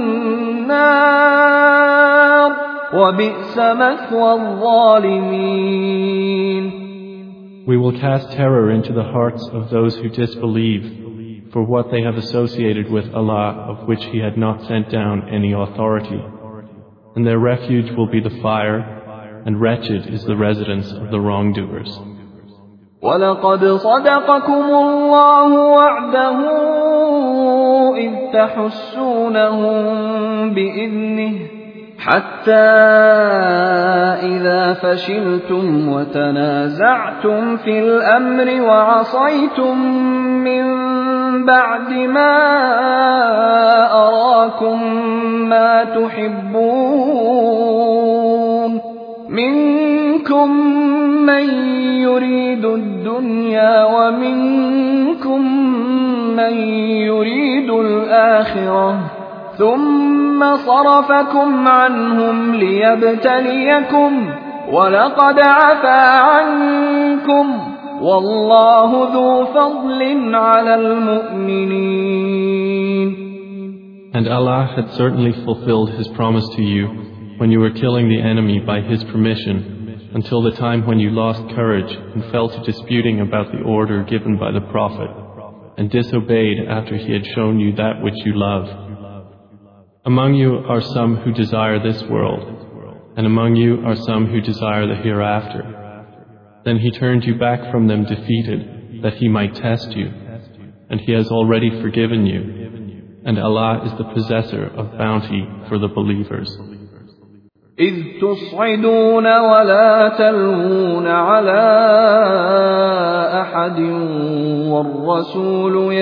النار وبئس مثوى الظالمين. We will cast terror into the hearts of those who disbelieve for what they have associated with Allah of which He had not sent down any authority. And their refuge will be the fire, and wretched is the residence of the wrongdoers. وَلَقَدْ صَدَقَكُمُ اللَّهُ وَعْدَهُ إِذْ تَحُسُّونَهُم بِإِذْنِهِ حَتَّى إِذَا فَشِلْتُمْ وَتَنَازَعْتُمْ فِي الْأَمْرِ وَعَصَيْتُم مِّن بَعْدِ مَا أَرَاكُم مَّا تُحِبُّونَ مِنكُم مَّن يُرِيدُ الدُّنْيَا وَمِنكُم مَّن يُرِيدُ الْآخِرَةَ ثُمَّ صَرَفَكُمْ عَنْهُمْ لِيَبْتَلِيَكُمْ وَلَقَدْ عَفَا عَنكُمْ وَاللَّهُ ذُو فَضْلٍ عَلَى الْمُؤْمِنِينَ. And Allah had certainly fulfilled His promise to you when you were killing the enemy by His permission, until the time when you lost courage and fell to disputing about the order given by the Prophet, and disobeyed after he had shown you that which you love. Among you are some who desire this world, and among you are some who desire the hereafter. Then He turned you back from them defeated, that He might test you, and He has already forgiven you, and Allah is the possessor of bounty for the believers. إذ تصعدون ولا تلوون على أحد والرسول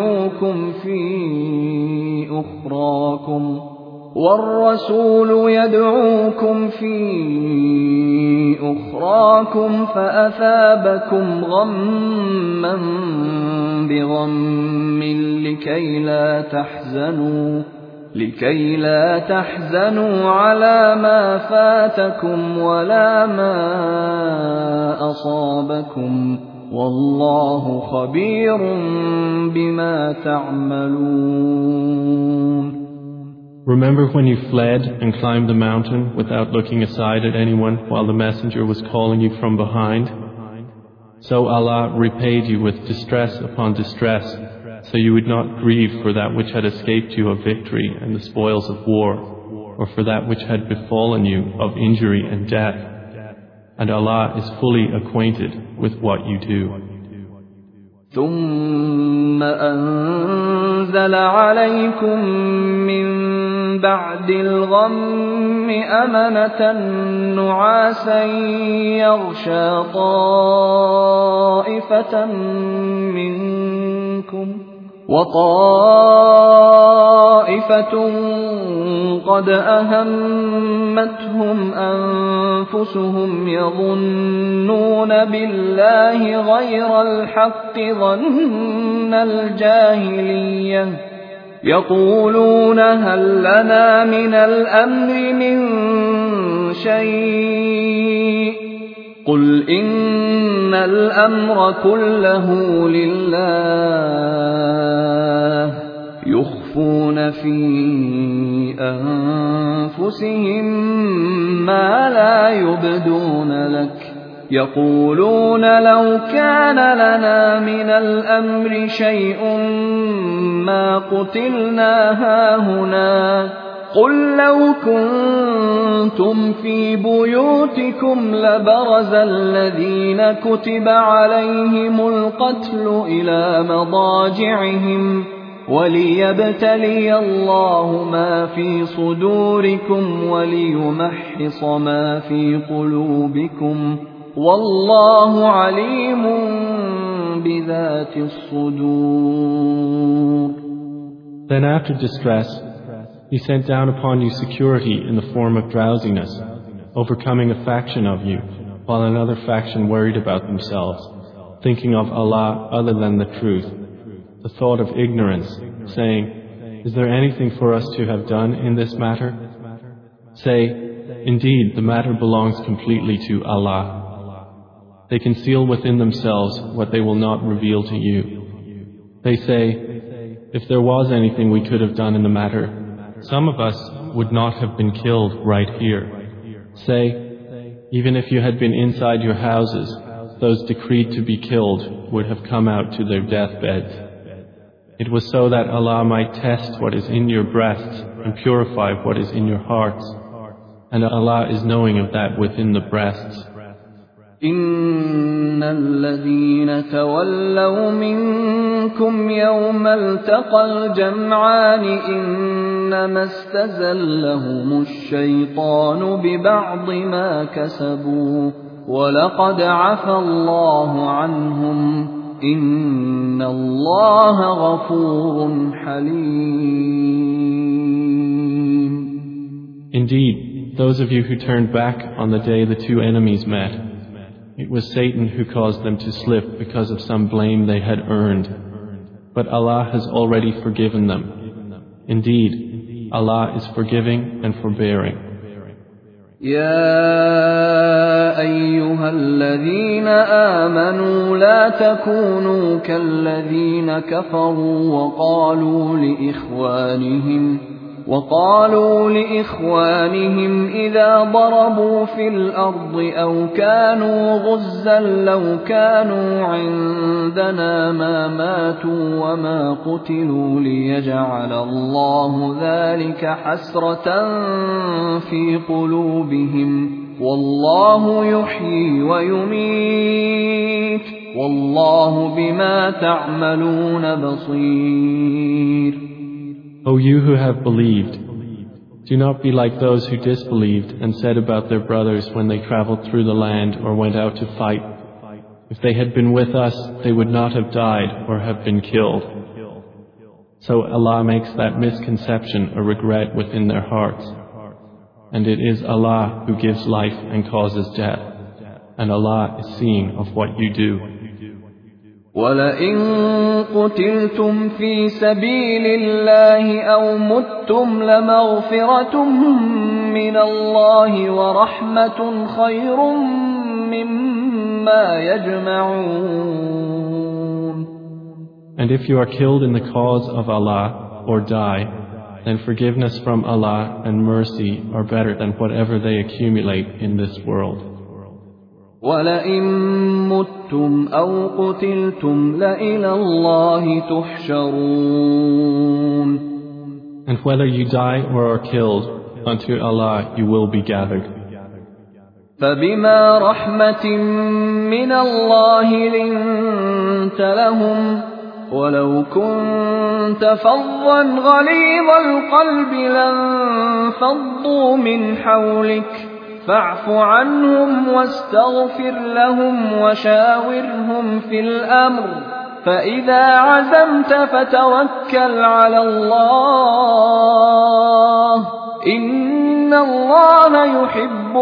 يدعوكم في أخراكم فأثابكم غما بغم لكي لا تحزنوا على ما فاتكم ولا ما أصابكم والله خبير بما تعملون. Remember when you fled and climbed the mountain without looking aside at anyone while the messenger was calling you from behind? So Allah repaid you with distress upon distress, so you would not grieve for that which had escaped you of victory and the spoils of war, or for that which had befallen you of injury and death. And Allah is fully acquainted with what you do. ثم أنزل عليكم من بعد الغم أمنة نعاسا يغشى طائفة منكم وطائفة قد أهمتهم أنفسهم يظنون بالله غير الحق ظن الجاهلية يقولون هل لنا من الأمر من شيء قل إن الأمر كله لله يخفون في أنفسهم ما لا يبدون لك يقولون لو كان لنا من الأمر شيء ما قتلنا هاهنا قل لو كنتم في بيوتكم لبرز الذين كتب عليهم القتل إلى مضاجعهم وليبتلي الله ما في صدوركم وليمحص ما في قلوبكم والله عليم بذات الصدور. Then after distress, He sent down upon you security in the form of drowsiness, overcoming a faction of you, while another faction worried about themselves, thinking of Allah other than the truth, the thought of ignorance, saying, "Is there anything for us to have done in this matter?" Say, "Indeed, the matter belongs completely to Allah. They conceal within themselves what they will not reveal to you." They say, "If there was anything we could have done in the matter, some of us would not have been killed right here." Say, "Even if you had been inside your houses, those decreed to be killed would have come out to their deathbeds. It was so that Allah might test what is in your breasts and purify what is in your hearts. And Allah is knowing of that within the breasts. إن الذين تولوا منكم يوم التقى الجمعان إنما استزلهم الشيطان ببعض ما كسبوا ولقد عفى الله عنهم إن الله غفور حليم. Indeed, those of you who turned back on the day the two enemies met, it was Satan who caused them to slip because of some blame they had earned. But Allah has already forgiven them. Indeed, Allah is forgiving and forbearing. يا أيها الذين آمنوا لا تكونوا كالذين كفروا وقالوا لإخوانهم إذا ضربوا في الأرض أو كانوا غزا لو كانوا عندنا ما ماتوا وما قتلوا ليجعل الله ذلك حسرة في قلوبهم والله يحيي ويميت والله بما تعملون بصير. O you who have believed, do not be like those who disbelieved and said about their brothers when they traveled through the land or went out to fight, "If they had been with us, they would not have died or have been killed." So Allah makes that misconception a regret within their hearts. And it is Allah who gives life and causes death, and Allah is seeing of what you do. وَلَئِن قُتِلْتُمْ فِي سَبِيلِ اللَّهِ أَوْ مُتُّمْ لَمَغْفِرَةٌ مِّنَ اللَّهِ وَرَحْمَةٌ خَيْرٌ مِّمَّا يَجْمَعُونَ. And if you are killed in the cause of Allah or die, then forgiveness from Allah and mercy are better than whatever they accumulate in this world. وَلَئِن مُتُّمْ أَوْ قُتِلْتُمْ لَإِلَى اللَّهِ تُحْشَرُونَ. And whether you die or are killed, unto Allah you will be gathered. فَبِمَا رَحْمَةٍ مِّنَ اللَّهِ لِنتَ لَهُمْ وَلَوْ كُنتَ فَظًّا غَلِيظَ الْقَلْبِ لَانفَضُّوا مِنْ حَوْلِكَ فاعف عنهم واستغفر لهم وشاورهم في الأمر فإذا عزمت فتوكل على الله إن الله يحب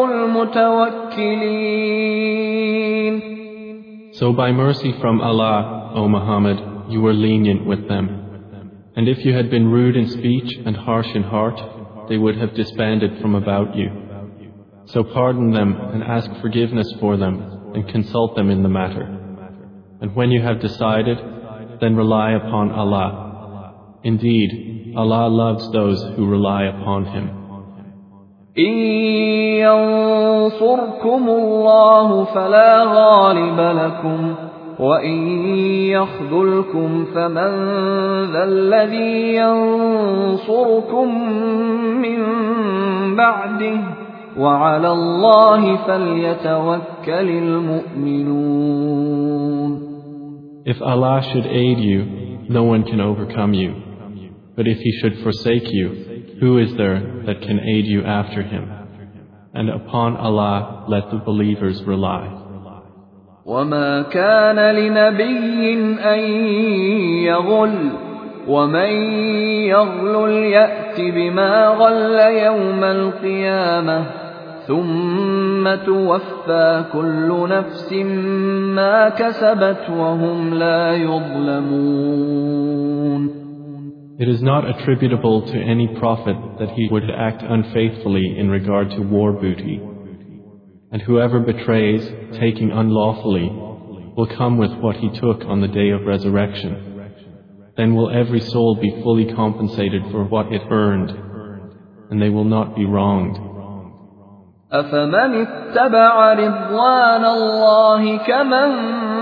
المتوكلين. So by mercy from Allah, O Muhammad, you were lenient with them. And if you had been rude in speech and harsh in heart, they would have disbanded from about you. So pardon them and ask forgiveness for them and consult them in the matter. And when you have decided, then rely upon Allah. Indeed, Allah loves those who rely upon Him. إن ينصركم الله فلا غالب لكم وَإِن يَخْذُلْكُمْ فَمَن ذَا الَّذِي يَنصُرُكُم مِّن بَعْدِهِ وَعَلَى اللَّهِ فَلْيَتَوَكَّلِ الْمُؤْمِنُونَ. If Allah should aid you, no one can overcome you. But if He should forsake you, who is there that can aid you after Him? And upon Allah let the believers rely. وَمَا كَانَ لِنَبِيٍّ أَن يَغُلَّ وَمَن يَغْلُلْ يَأْتِ بِمَا غَلَّ يَوْمَ الْقِيَامَةِ ثُمَّ تُوَفَّى كُلُّ نَفْسٍ مَا كَسَبَتْ وَهُمْ لَا يُظْلَمُونَ. It is not attributable to any prophet that he would act unfaithfully in regard to war booty. And whoever betrays, taking unlawfully, will come with what he took on the day of resurrection. Then will every soul be fully compensated for what it earned, and they will not be wronged. أَفَمَنِ اتَّبَعَ رِضْوَانَ اللَّهِ كَمَن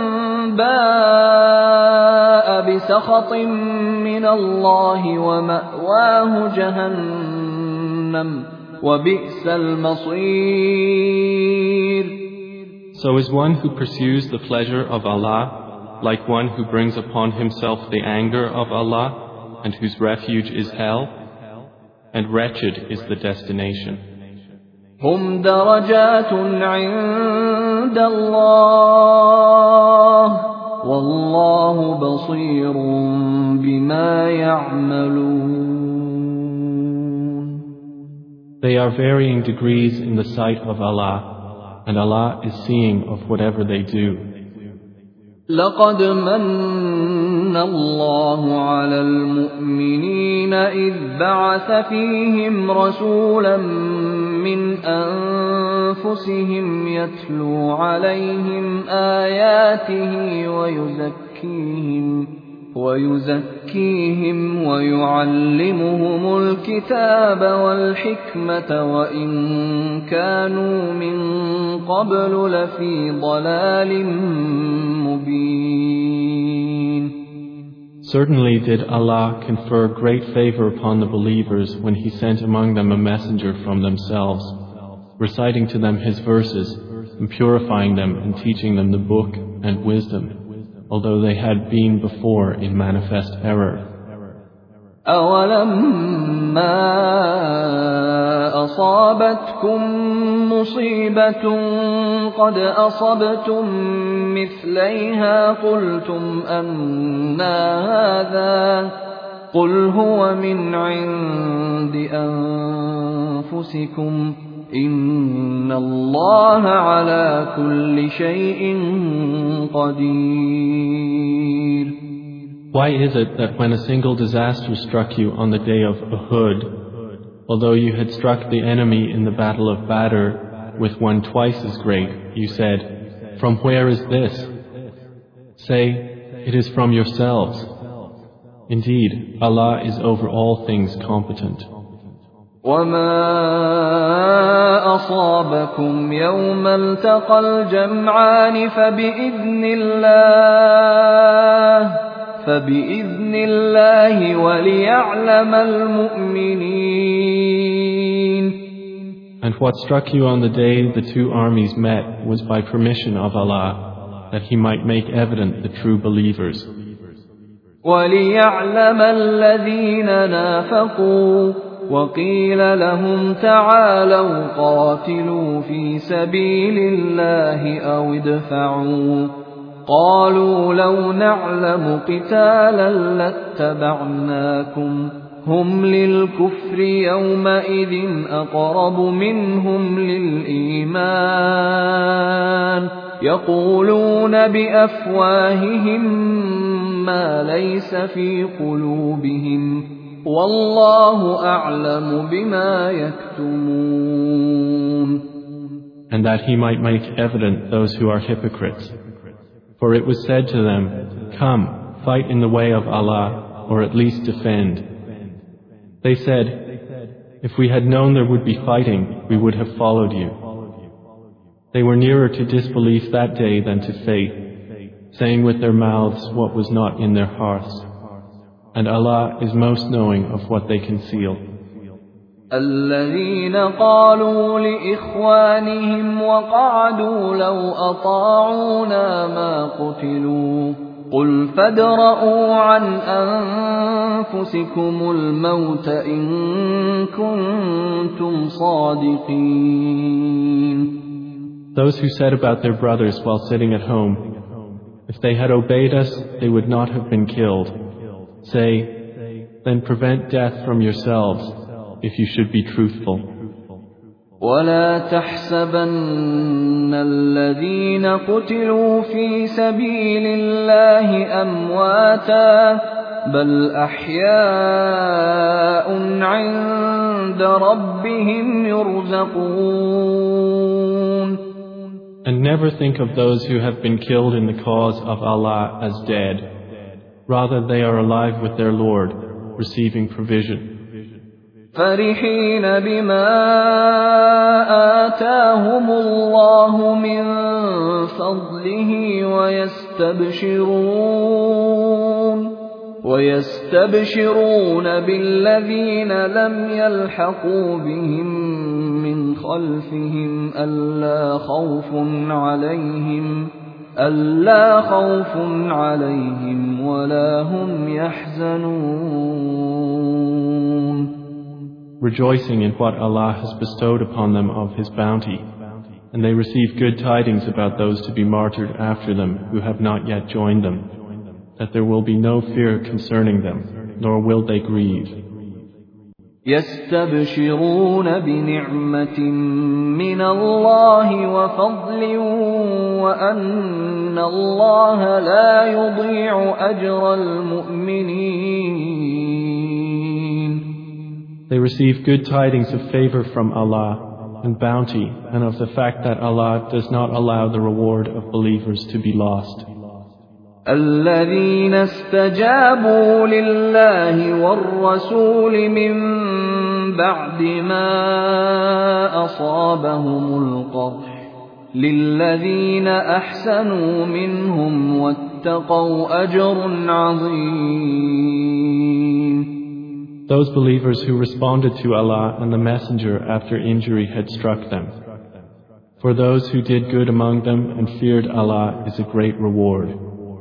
بَاءَ بِسَخَطٍ مِّنَ اللَّهِ وَمَأْوَاهُ جَهَنَّمُ وَبِئْسَ الْمَصِيرُ. So is one who pursues the pleasure of Allah like one who brings upon himself the anger of Allah and whose refuge is hell? And wretched is the destination. هُمْ دَرَجَاتٌ عِندَ اللَّهِ وَاللَّهُ بَصِيرٌ بِمَا يَعْمَلُونَ. They are varying degrees in the sight of Allah, and Allah is seeing of whatever they do. لَقَدْ مَنَّ اللَّهُ عَلَى الْمُؤْمِنِينَ إِذْ بَعَثَ فِيهِمْ رَسُولًا مِّنْ أَنفُسِهِمْ يَتْلُو عَلَيْهِمْ آيَاتِهِ وَيُزَكِّيهِمْ وَيُعَلِّمُهُمُ الْكِتَابَ وَالْحِكْمَةَ وَإِن كَانُوا مِن قَبْلُ لَفِي ضَلَالٍ مُبِينٍ. Certainly did Allah confer great favor upon the believers when He sent among them a messenger from themselves, reciting to them His verses, and purifying them and teaching them the book and wisdom, although they had been before in manifest error. أَوَلَمَّا أَصَابَتْكُم مُّصِيبَةٌ قَدْ أَصَبْتُم مِّثْلَيْهَا قُلْتُمْ أَنَّىٰ هَٰذَا ۖ قُلْ هُوَ مِنْ عِندِ أَنفُسِكُمْ ۗ إِنَّ اللَّهَ عَلَىٰ كُلِّ شَيْءٍ قَدِيرٌ. Why is it that when a single disaster struck you on the day of Uhud, although you had struck the enemy in the battle of Badr with one twice as great, you said, "From where is this?" Say, "It is from yourselves." Indeed, Allah is over all things competent. وَمَا أَصَابَكُمْ يَوْمَ الْتَقَى الْجَمْعَانِ فَبِإِذْنِ اللَّهِ وَلِيَعْلَمَ الْمُؤْمِنِينَ. And what struck you on the day the two armies met was by permission of Allah, that He might make evident the true believers. وَلِيَعْلَمَ الَّذِينَ نَافَقُوا وَقِيلَ لَهُمْ تَعَالَوْا قَاتِلُوا فِي سَبِيلِ اللَّهِ أَوِ ادْفَعُوا ۖ قَالُوا لَوْ نَعْلَمُ قِتَالًا لَّاتَّبَعْنَاكُمْ ۗ هُمْ لِلْكُفْرِ يَوْمَئِذٍ أَقْرَبُ مِنْهُمْ لِلْإِيمَانِ يَقُولُونَ بِأَفْوَاهِهِم مَّا لَيْسَ فِي قُلُوبِهِمْ وَاللَّهُ أَعْلَمُ بِمَا يَكْتُمُونَ. And that He might make evident those who are hypocrites. For it was said to them, "Come, fight in the way of Allah, or at least defend." They said, "If we had known there would be fighting, we would have followed you." They were nearer to disbelief that day than to faith, saying with their mouths what was not in their hearts. And Allah is most knowing of what they conceal. الذين قالوا لإخوانهم وقعدوا لو أطاعونا ما قتلوا قل فادرءوا عن أنفسكم الموت إن كنتم صادقين. Those who said about their brothers while sitting at home, if they had obeyed us, they would not have been killed. Say, then prevent death from yourselves, if you should be truthful. ولا تحسبن الذين قتلوا في سبيل الله أمواتا بل أحياء عند ربهم يرزقون. And never think of those who have been killed in the cause of Allah as dead. Rather, they are alive with their Lord, receiving provision. فرحين بما آتاهم الله من فضله ويستبشرون بالذين لم يلحقوا بهم من خلفهم ألا خوف عليهم ولا هم يحزنون. Rejoicing in what Allah has bestowed upon them of His bounty, and they receive good tidings about those to be martyred after them who have not yet joined them, that there will be no fear concerning them, nor will they grieve. يستبشرون بنعمة من الله وفضل وأن الله لا يضيع أجر المؤمنين. They receive good tidings of favor from Allah and bounty, and of the fact that Allah does not allow the reward of believers to be lost. الذين استجابوا لله والرسول من بعد ما أصابهم القرح للذين أحسنوا منهم واتقوا أجر عظيم. Those believers who responded to Allah and the Messenger after injury had struck them. For those who did good among them and feared Allah is a great reward.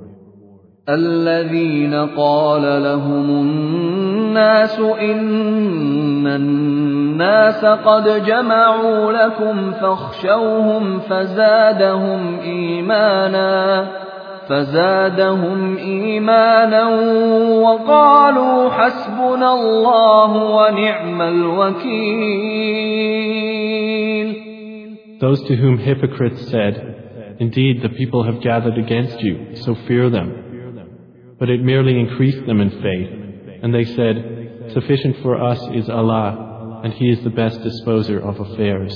الذين قال لهم الناس إن الناس قد جمعوا لكم فاخشوهم فزادهم إيمانا وقالوا حسبنا الله ونعم الوكيل. Those to whom hypocrites said, indeed the people have gathered against you, so fear them. But it merely increased them in faith, and they said, sufficient for us is Allah, and He is the best disposer of affairs.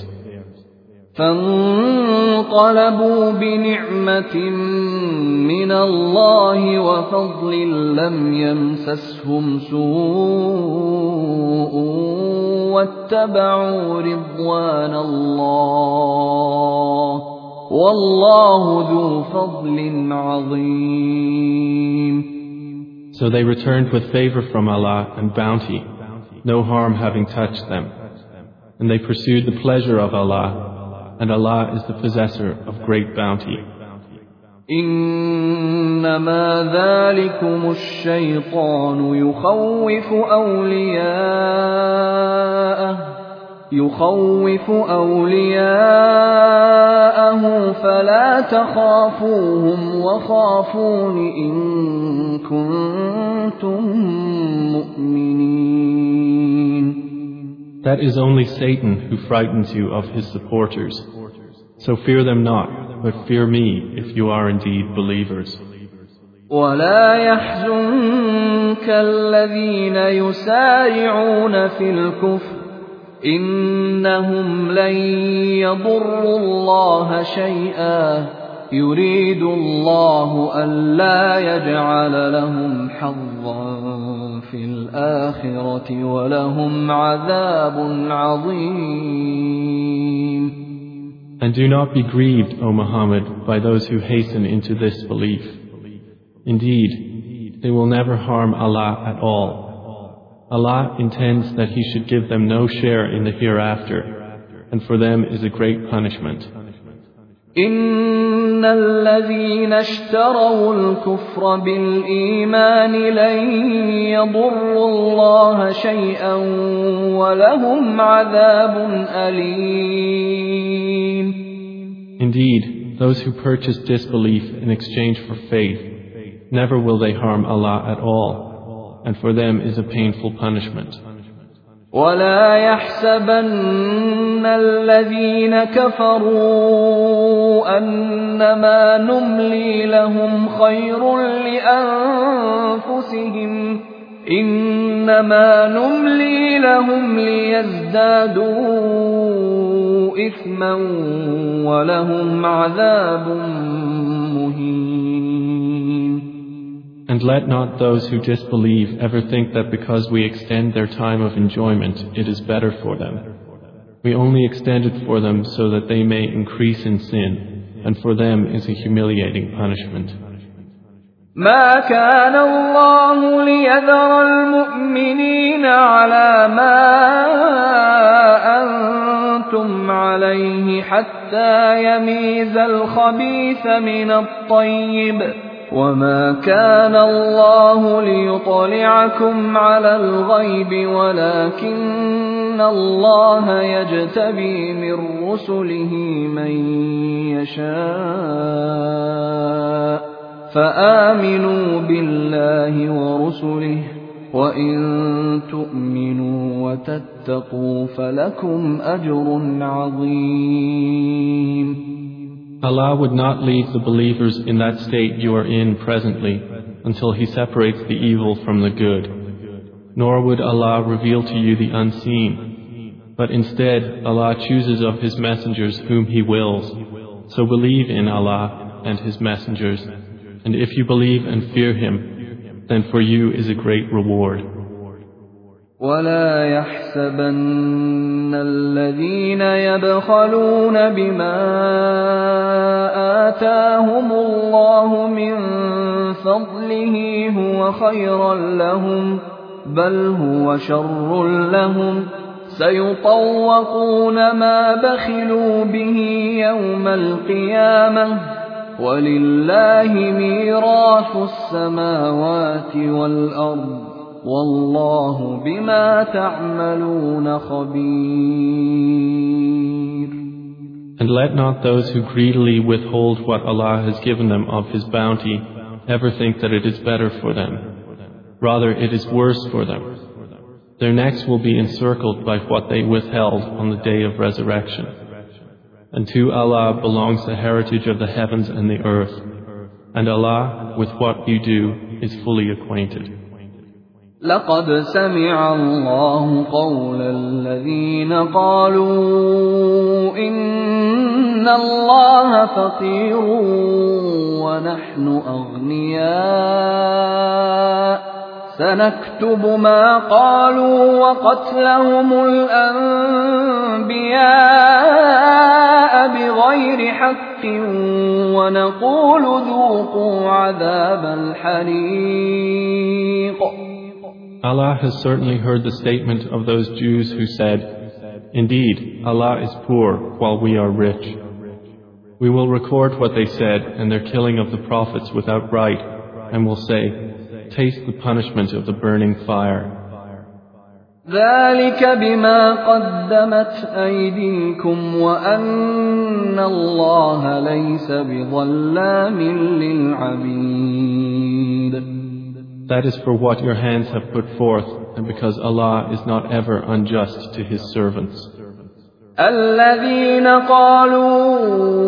فانقلبوا بنعمة من الله وفضل لم يمسسهم سوء واتبعوا رضوان الله والله ذو فضل عظيم. So they returned with favor from Allah and bounty, no harm having touched them. And they pursued the pleasure of Allah, and Allah is the possessor of great bounty. إنما ذلكم الشيطان يخوف أولياءه فلا تخافوهم وخافون إن كنتم مؤمنين. That is only Satan who frightens you of his supporters. So fear them not, but fear me if you are indeed believers. ولا يحزنك الذين يسارعون في الكفر إنهم لن يضروا الله شيئا يريد الله ألا يجعل لهم حظا في الآخرة ولهم عذاب عظيم. And do not be grieved, O Muhammad, by those who hasten into disbelief. Indeed, they will never harm Allah at all. Allah intends that He should give them no share in the hereafter, and for them is a great punishment. إن الذين اشتروا الكفر بالإيمان لن يضروا الله شيئا ولهم عذاب أليم. Indeed, those who purchase disbelief in exchange for faith, never will they harm Allah at all, and for them is a painful punishment. ولا يحسبن الذين كفروا أنما نملي لهم خير لأنفسهم إنما نملي لهم ليزدادوا إثما ولهم عذاب مهين. And let not those who disbelieve ever think that because we extend their time of enjoyment, it is better for them. We only extend it for them so that they may increase in sin, and for them is a humiliating punishment. ما كان الله ليذر المؤمنين على ما أنتم عليه حتى يميز الخبيث من الطيب وما كان الله ليطلعكم على الغيب ولكن الله يجتبي من رسله من يشاء فآمنوا بالله ورسله وإن تؤمنوا وتتقوا فلكم أجر عظيم. Allah would not leave the believers in that state you are in presently until He separates the evil from the good. Nor would Allah reveal to you the unseen. But instead, Allah chooses of His messengers whom He wills. So believe in Allah and His messengers. And if you believe and fear Him, then for you is a great reward. ولا يحسبن الذين يبخلون بما آتاهم الله من فضله هو خيرا لهم بل هو شر لهم سيطوقون ما بخلوا به يوم القيامة ولله ميراث السماوات والأرض والله بما تعملون خبير. And let not those who greedily withhold what Allah has given them of His bounty ever think that it is better for them. Rather, it is worse for them. Their necks will be encircled by what they withheld on the day of resurrection. And to Allah belongs the heritage of the heavens and the earth. And Allah, with what you do, is fully acquainted. لقد سمع الله قول الذين قالوا إن الله فقير ونحن أغنياء سنكتب ما قالوا وقتلهم الأنبياء بغير حق ونقول ذوقوا عذاب الحريق. Allah has certainly heard the statement of those Jews who said, "Indeed, Allah is poor while we are rich." We will record what they said and their killing of the prophets without right, and will say, "Taste the punishment of the burning fire." ذلك بما قدمت أيديكم وأن الله ليس بظلام للعبيد. That is for what your hands have put forth, and because Allah is not ever unjust to His servants. الذين قالوا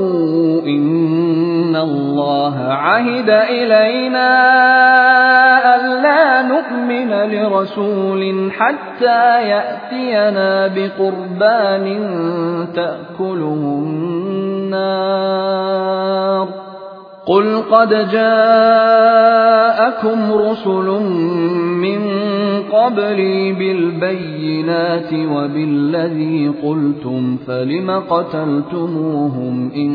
إن الله عهد إلينا ألا نؤمن لرسول حتى يأتينا بقربان تأكله النار قل قد جاءكم رسل من قبلي بالبينات وبالذي قلتم فلم قتلتموهم إن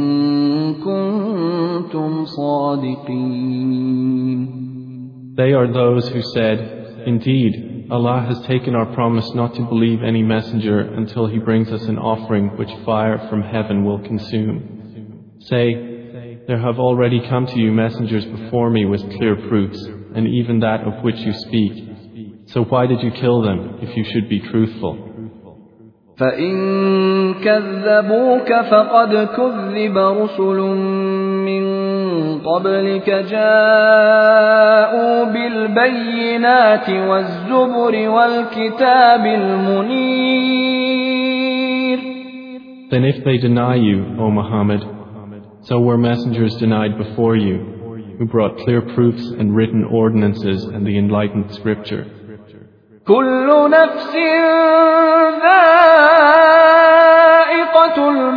كنتم صادقين. They are those who said, "Indeed, Allah has taken our promise not to believe any messenger until He brings us an offering which fire from heaven will consume." Say, "There have already come to you messengers before me with clear proofs, and even that of which you speak. So why did you kill them if you should be truthful?" فَإِن كَذَّبُوكَ فَقَدْ كُذِّبَ رُسُلٌ مِّن قَبْلِكَ جَاءُوا بِالْبَيِّنَاتِ وَالزُّبُرِ وَالْكِتَابِ الْمُنِيرِ. Then if they deny you, O Muhammad, so were messengers denied before you, who brought clear proofs and written ordinances and the enlightened scripture. كُلُّ نَفْسٍ ذَائِقَةُ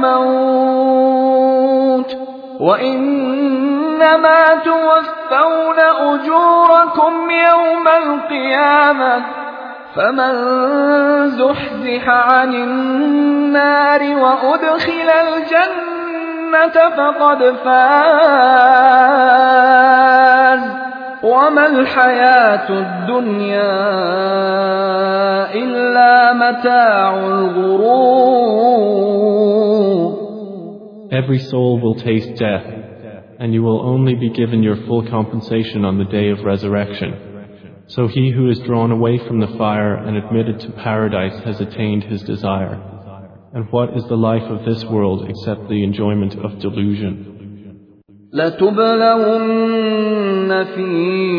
الْمَوْتِ وَإِنَّمَا تُوَفَّوْنَ أُجُورَكُمْ يَوْمَ الْقِيَامَةِ فَمَنْ زُحْزِحَ عَنِ النَّارِ وَأُدْخِلَ الْجَنَّةَ فَقَدْ فَازَ وَمَا الْحَيَاةُ الدُّنْيَا إِلَّا مَتَاعُ الْغُرُورِ. Every soul will taste death, and you will only be given your full compensation on the day of resurrection. So he who is drawn away from the fire and admitted to paradise has attained his desire. And what is the life of this world except the enjoyment of delusion? لَتُبْلَوُنَّ فِي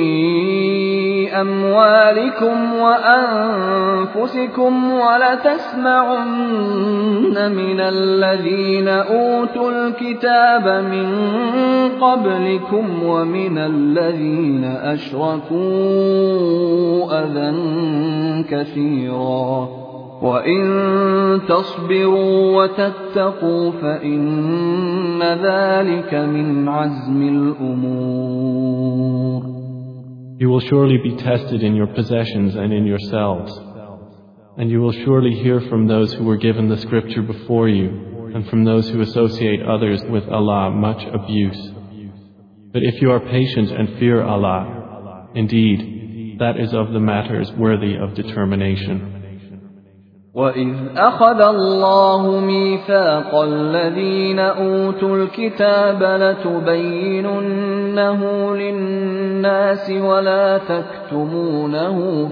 أَمْوَالِكُمْ وَأَنفُسِكُمْ وَلَتَسْمَعُنَّ مِنَ الَّذِينَ أُوتُوا الْكِتَابَ مِنْ قَبْلِكُمْ وَمِنَ الَّذِينَ أَشْرَكُوا أَذًى كَثِيرًا وَإِن تَصْبِرُوا وَتَتَّقُوا فَإِنَّ ذَلِكَ مِنْ عَزْمِ الْأُمُورِ. You will surely be tested in your possessions and in yourselves. And you will surely hear from those who were given the scripture before you, and from those who associate others with Allah much abuse. But if you are patient and fear Allah, indeed, that is of the matters worthy of determination. وَإِذْ أَخَذَ اللَّهُ مِيثَاقَ الَّذِينَ أُوتُوا الْكِتَابَ لَتُبَيِّنُنَّهُ لِلنَّاسِ وَلَا تَكْتُمُونَهُ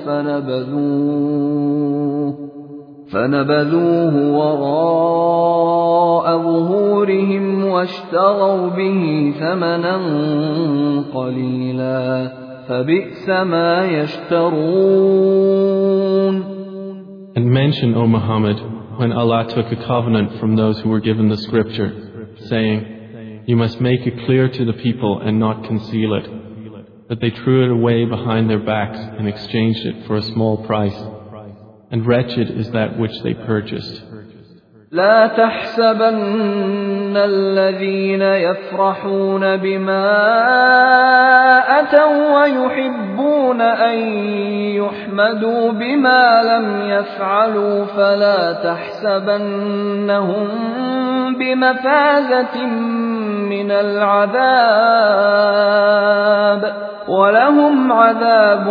فَنَبَذُوهُ وَرَاءَ ظُهُورِهِمْ وَاشْتَرَوْا بِهِ ثَمَنًا قَلِيلًا فَبِئْسَ مَا يَشْتَرُونَ. And mention, O Muhammad, when Allah took a covenant from those who were given the scripture, saying, "You must make it clear to the people and not conceal it," that they threw it away behind their backs and exchanged it for a small price. And wretched is that which they purchased. لا تحسبن الذين يفرحون بما أتوا ويحبون أن يحمدوا بما لم يفعلوا فلا تحسبنهم بمفازة من العذاب ولهم عذاب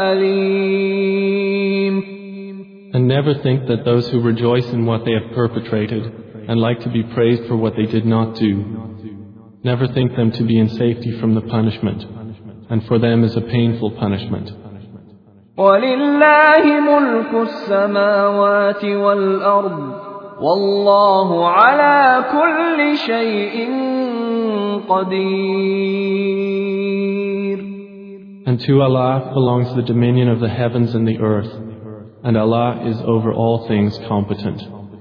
أليم. And never think that those who rejoice in what they have perpetrated and like to be praised for what they did not do, never think them to be in safety from the punishment, and for them is a painful punishment. وَلِلَّهِ مُلْكُ السَّمَاوَاتِ وَالْأَرْضِ وَاللَّهُ عَلَى كُلِّ شَيْءٍ قَدِيرٌ. And to Allah belongs the dominion of the heavens and the earth, and Allah is over all things competent.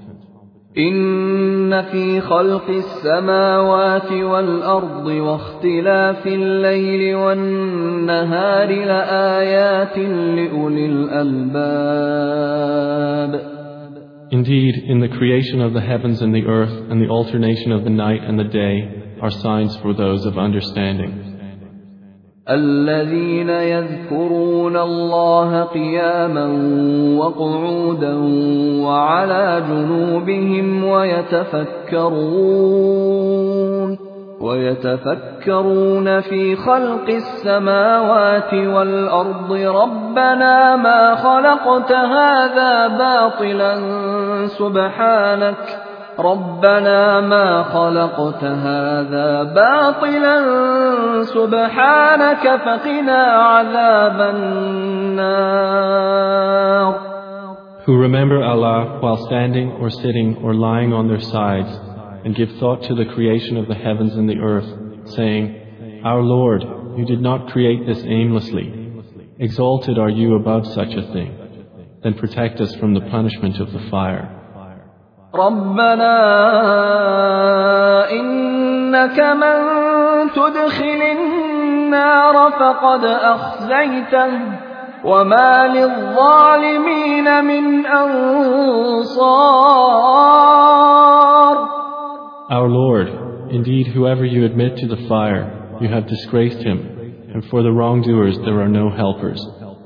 إن في خلق السماوات والأرض واختلاف الليل والنهار لآيات لأولي الألباب. Indeed, in the creation of the heavens and the earth and the alternation of the night and the day are signs for those of understanding. الذين يذكرون الله قياما وقعودا وعلى جنوبهم ويتفكرون في خلق السماوات والأرض ربنا ما خلقت هذا باطلا سبحانك فقنا عذاب النار. Who remember Allah while standing or sitting or lying on their sides, and give thought to the creation of the heavens and the earth, saying, Our Lord, you did not create this aimlessly. Exalted are you above such a thing. Then protect us from the punishment of the fire. ربنا إنك من تدخل النار فقد أخزيته وما للظالمين من أنصار. Our Lord, indeed whoever you admit to the fire, you have disgraced him, and for the wrongdoers there are no helpers.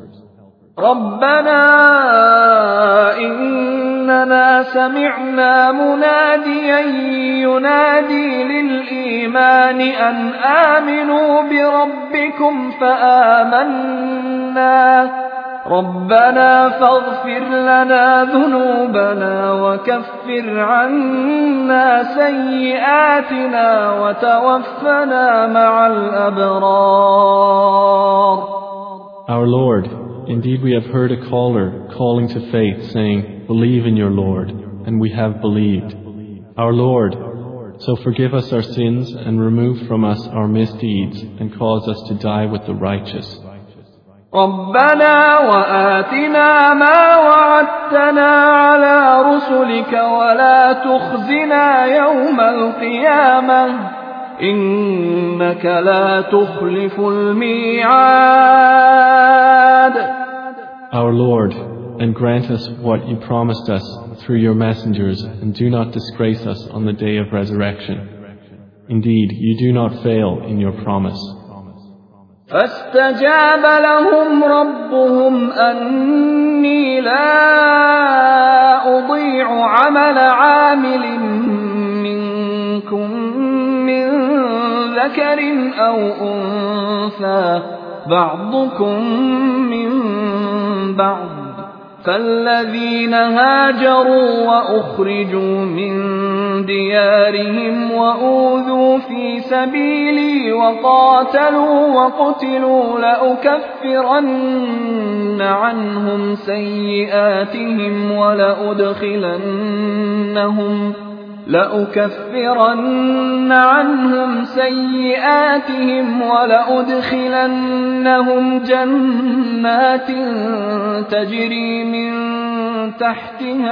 ربنا إننا سمعنا مناديا ينادي للإيمان أن آمنوا بربكم فآمنا ربنا فاغفر لنا ذنوبنا وكفر عنا سيئاتنا وتوفنا مع الأبرار. Our Lord, indeed we have heard a caller calling to faith, saying, Believe in your Lord, and we have believed. Our Lord, so forgive us our sins and remove from us our misdeeds and cause us to die with the righteous. ربنا وآتنا ما وعدتنا على رسلك ولا تخزنا يوم القيامة إنك لا تخلف الميعاد. Our Lord, and grant us what you promised us through your messengers, and do not disgrace us on the day of resurrection. Indeed, you do not fail in your promise. فاستجاب لهم ربهم أني لا أضيع عمل عامل منكم من ذكر أو أنثى بعضكم من بعض فالذين هاجروا وأخرجوا من ديارهم وأوذوا في سبيلي وقاتلوا وقتلوا لأكفرن عنهم سيئاتهم ولأدخلنهم جنات تجري من تحتها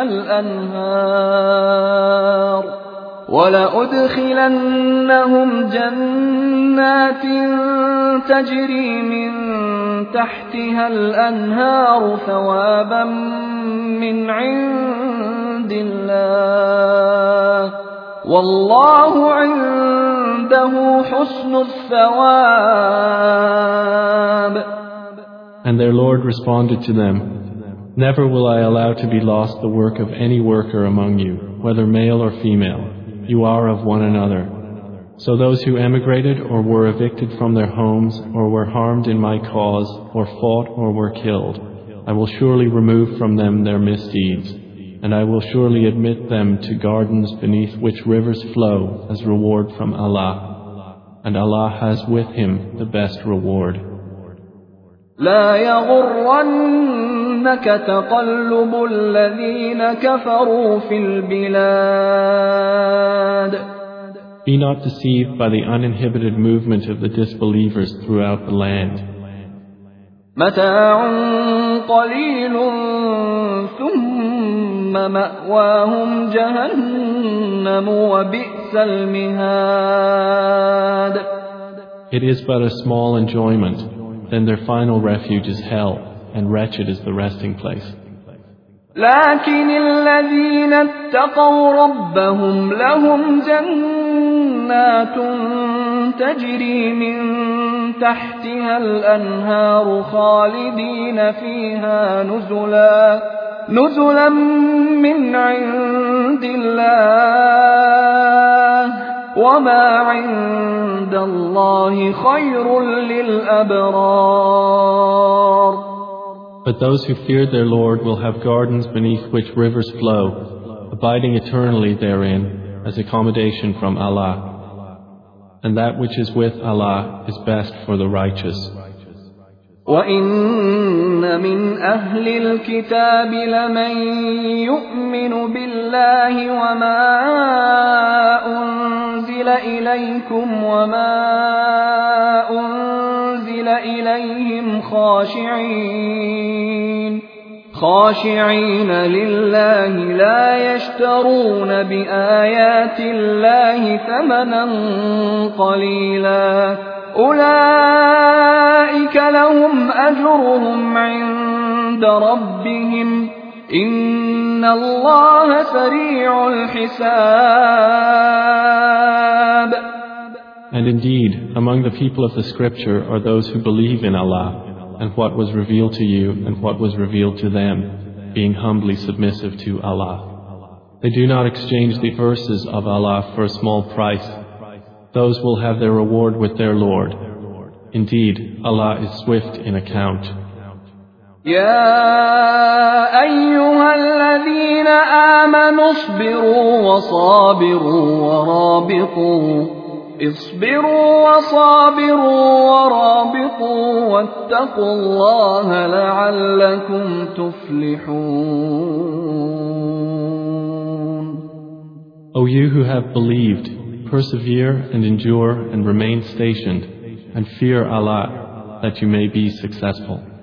الأنهار ثوابا من عند الله والله عنده حسن الثواب. And their Lord responded to them, Never will I allow to be lost the work of any worker among you, whether male or female. You are of one another. So those who emigrated or were evicted from their homes or were harmed in my cause or fought or were killed, I will surely remove from them their misdeeds, and I will surely admit them to gardens beneath which rivers flow as reward from Allah, and Allah has with Him the best reward. لا يغرنك تقلب الذين كفروا في البلاد. Be not deceived by the uninhibited movement of the disbelievers throughout the land. متاع قليل ثم مأواهم جهنم وبئس المهاد. It is but a small enjoyment, then their final refuge is hell, and wretched is the resting place. لكن الذين اتقوا ربهم لهم جنات تجري من تحتها الأنهار خالدين فيها نزلا من عند الله وما عند الله خير للأبرار. But those who fear their Lord will have gardens beneath which rivers flow, abiding eternally therein as accommodation from Allah. And that which is with Allah is best for the righteous. وَإِنَّ مِنْ أَهْلِ الْكِتَابِ لَمَنْ يُؤْمِنُ بِاللَّهِ وَمَا أُنْزِلَ إِلَيْكُمْ وَمَا أُنْزِلَ إِلَيْهِمْ خاشعين لله لا يشترون بآيات الله ثمنا قليلا أولئك لهم أجرهم عند ربهم إن الله سريع الحساب. And indeed, among the people of the scripture are those who believe in Allah and what was revealed to you and what was revealed to them, being humbly submissive to Allah. They do not exchange the verses of Allah for a small price. Those will have their reward with their Lord. Indeed, Allah is swift in account. يا أيها الذين آمنوا اصبروا وصابروا ورابطوا واتقوا الله لعلكم تفلحون. O you who have believed, persevere and endure and remain stationed, and fear Allah that you may be successful.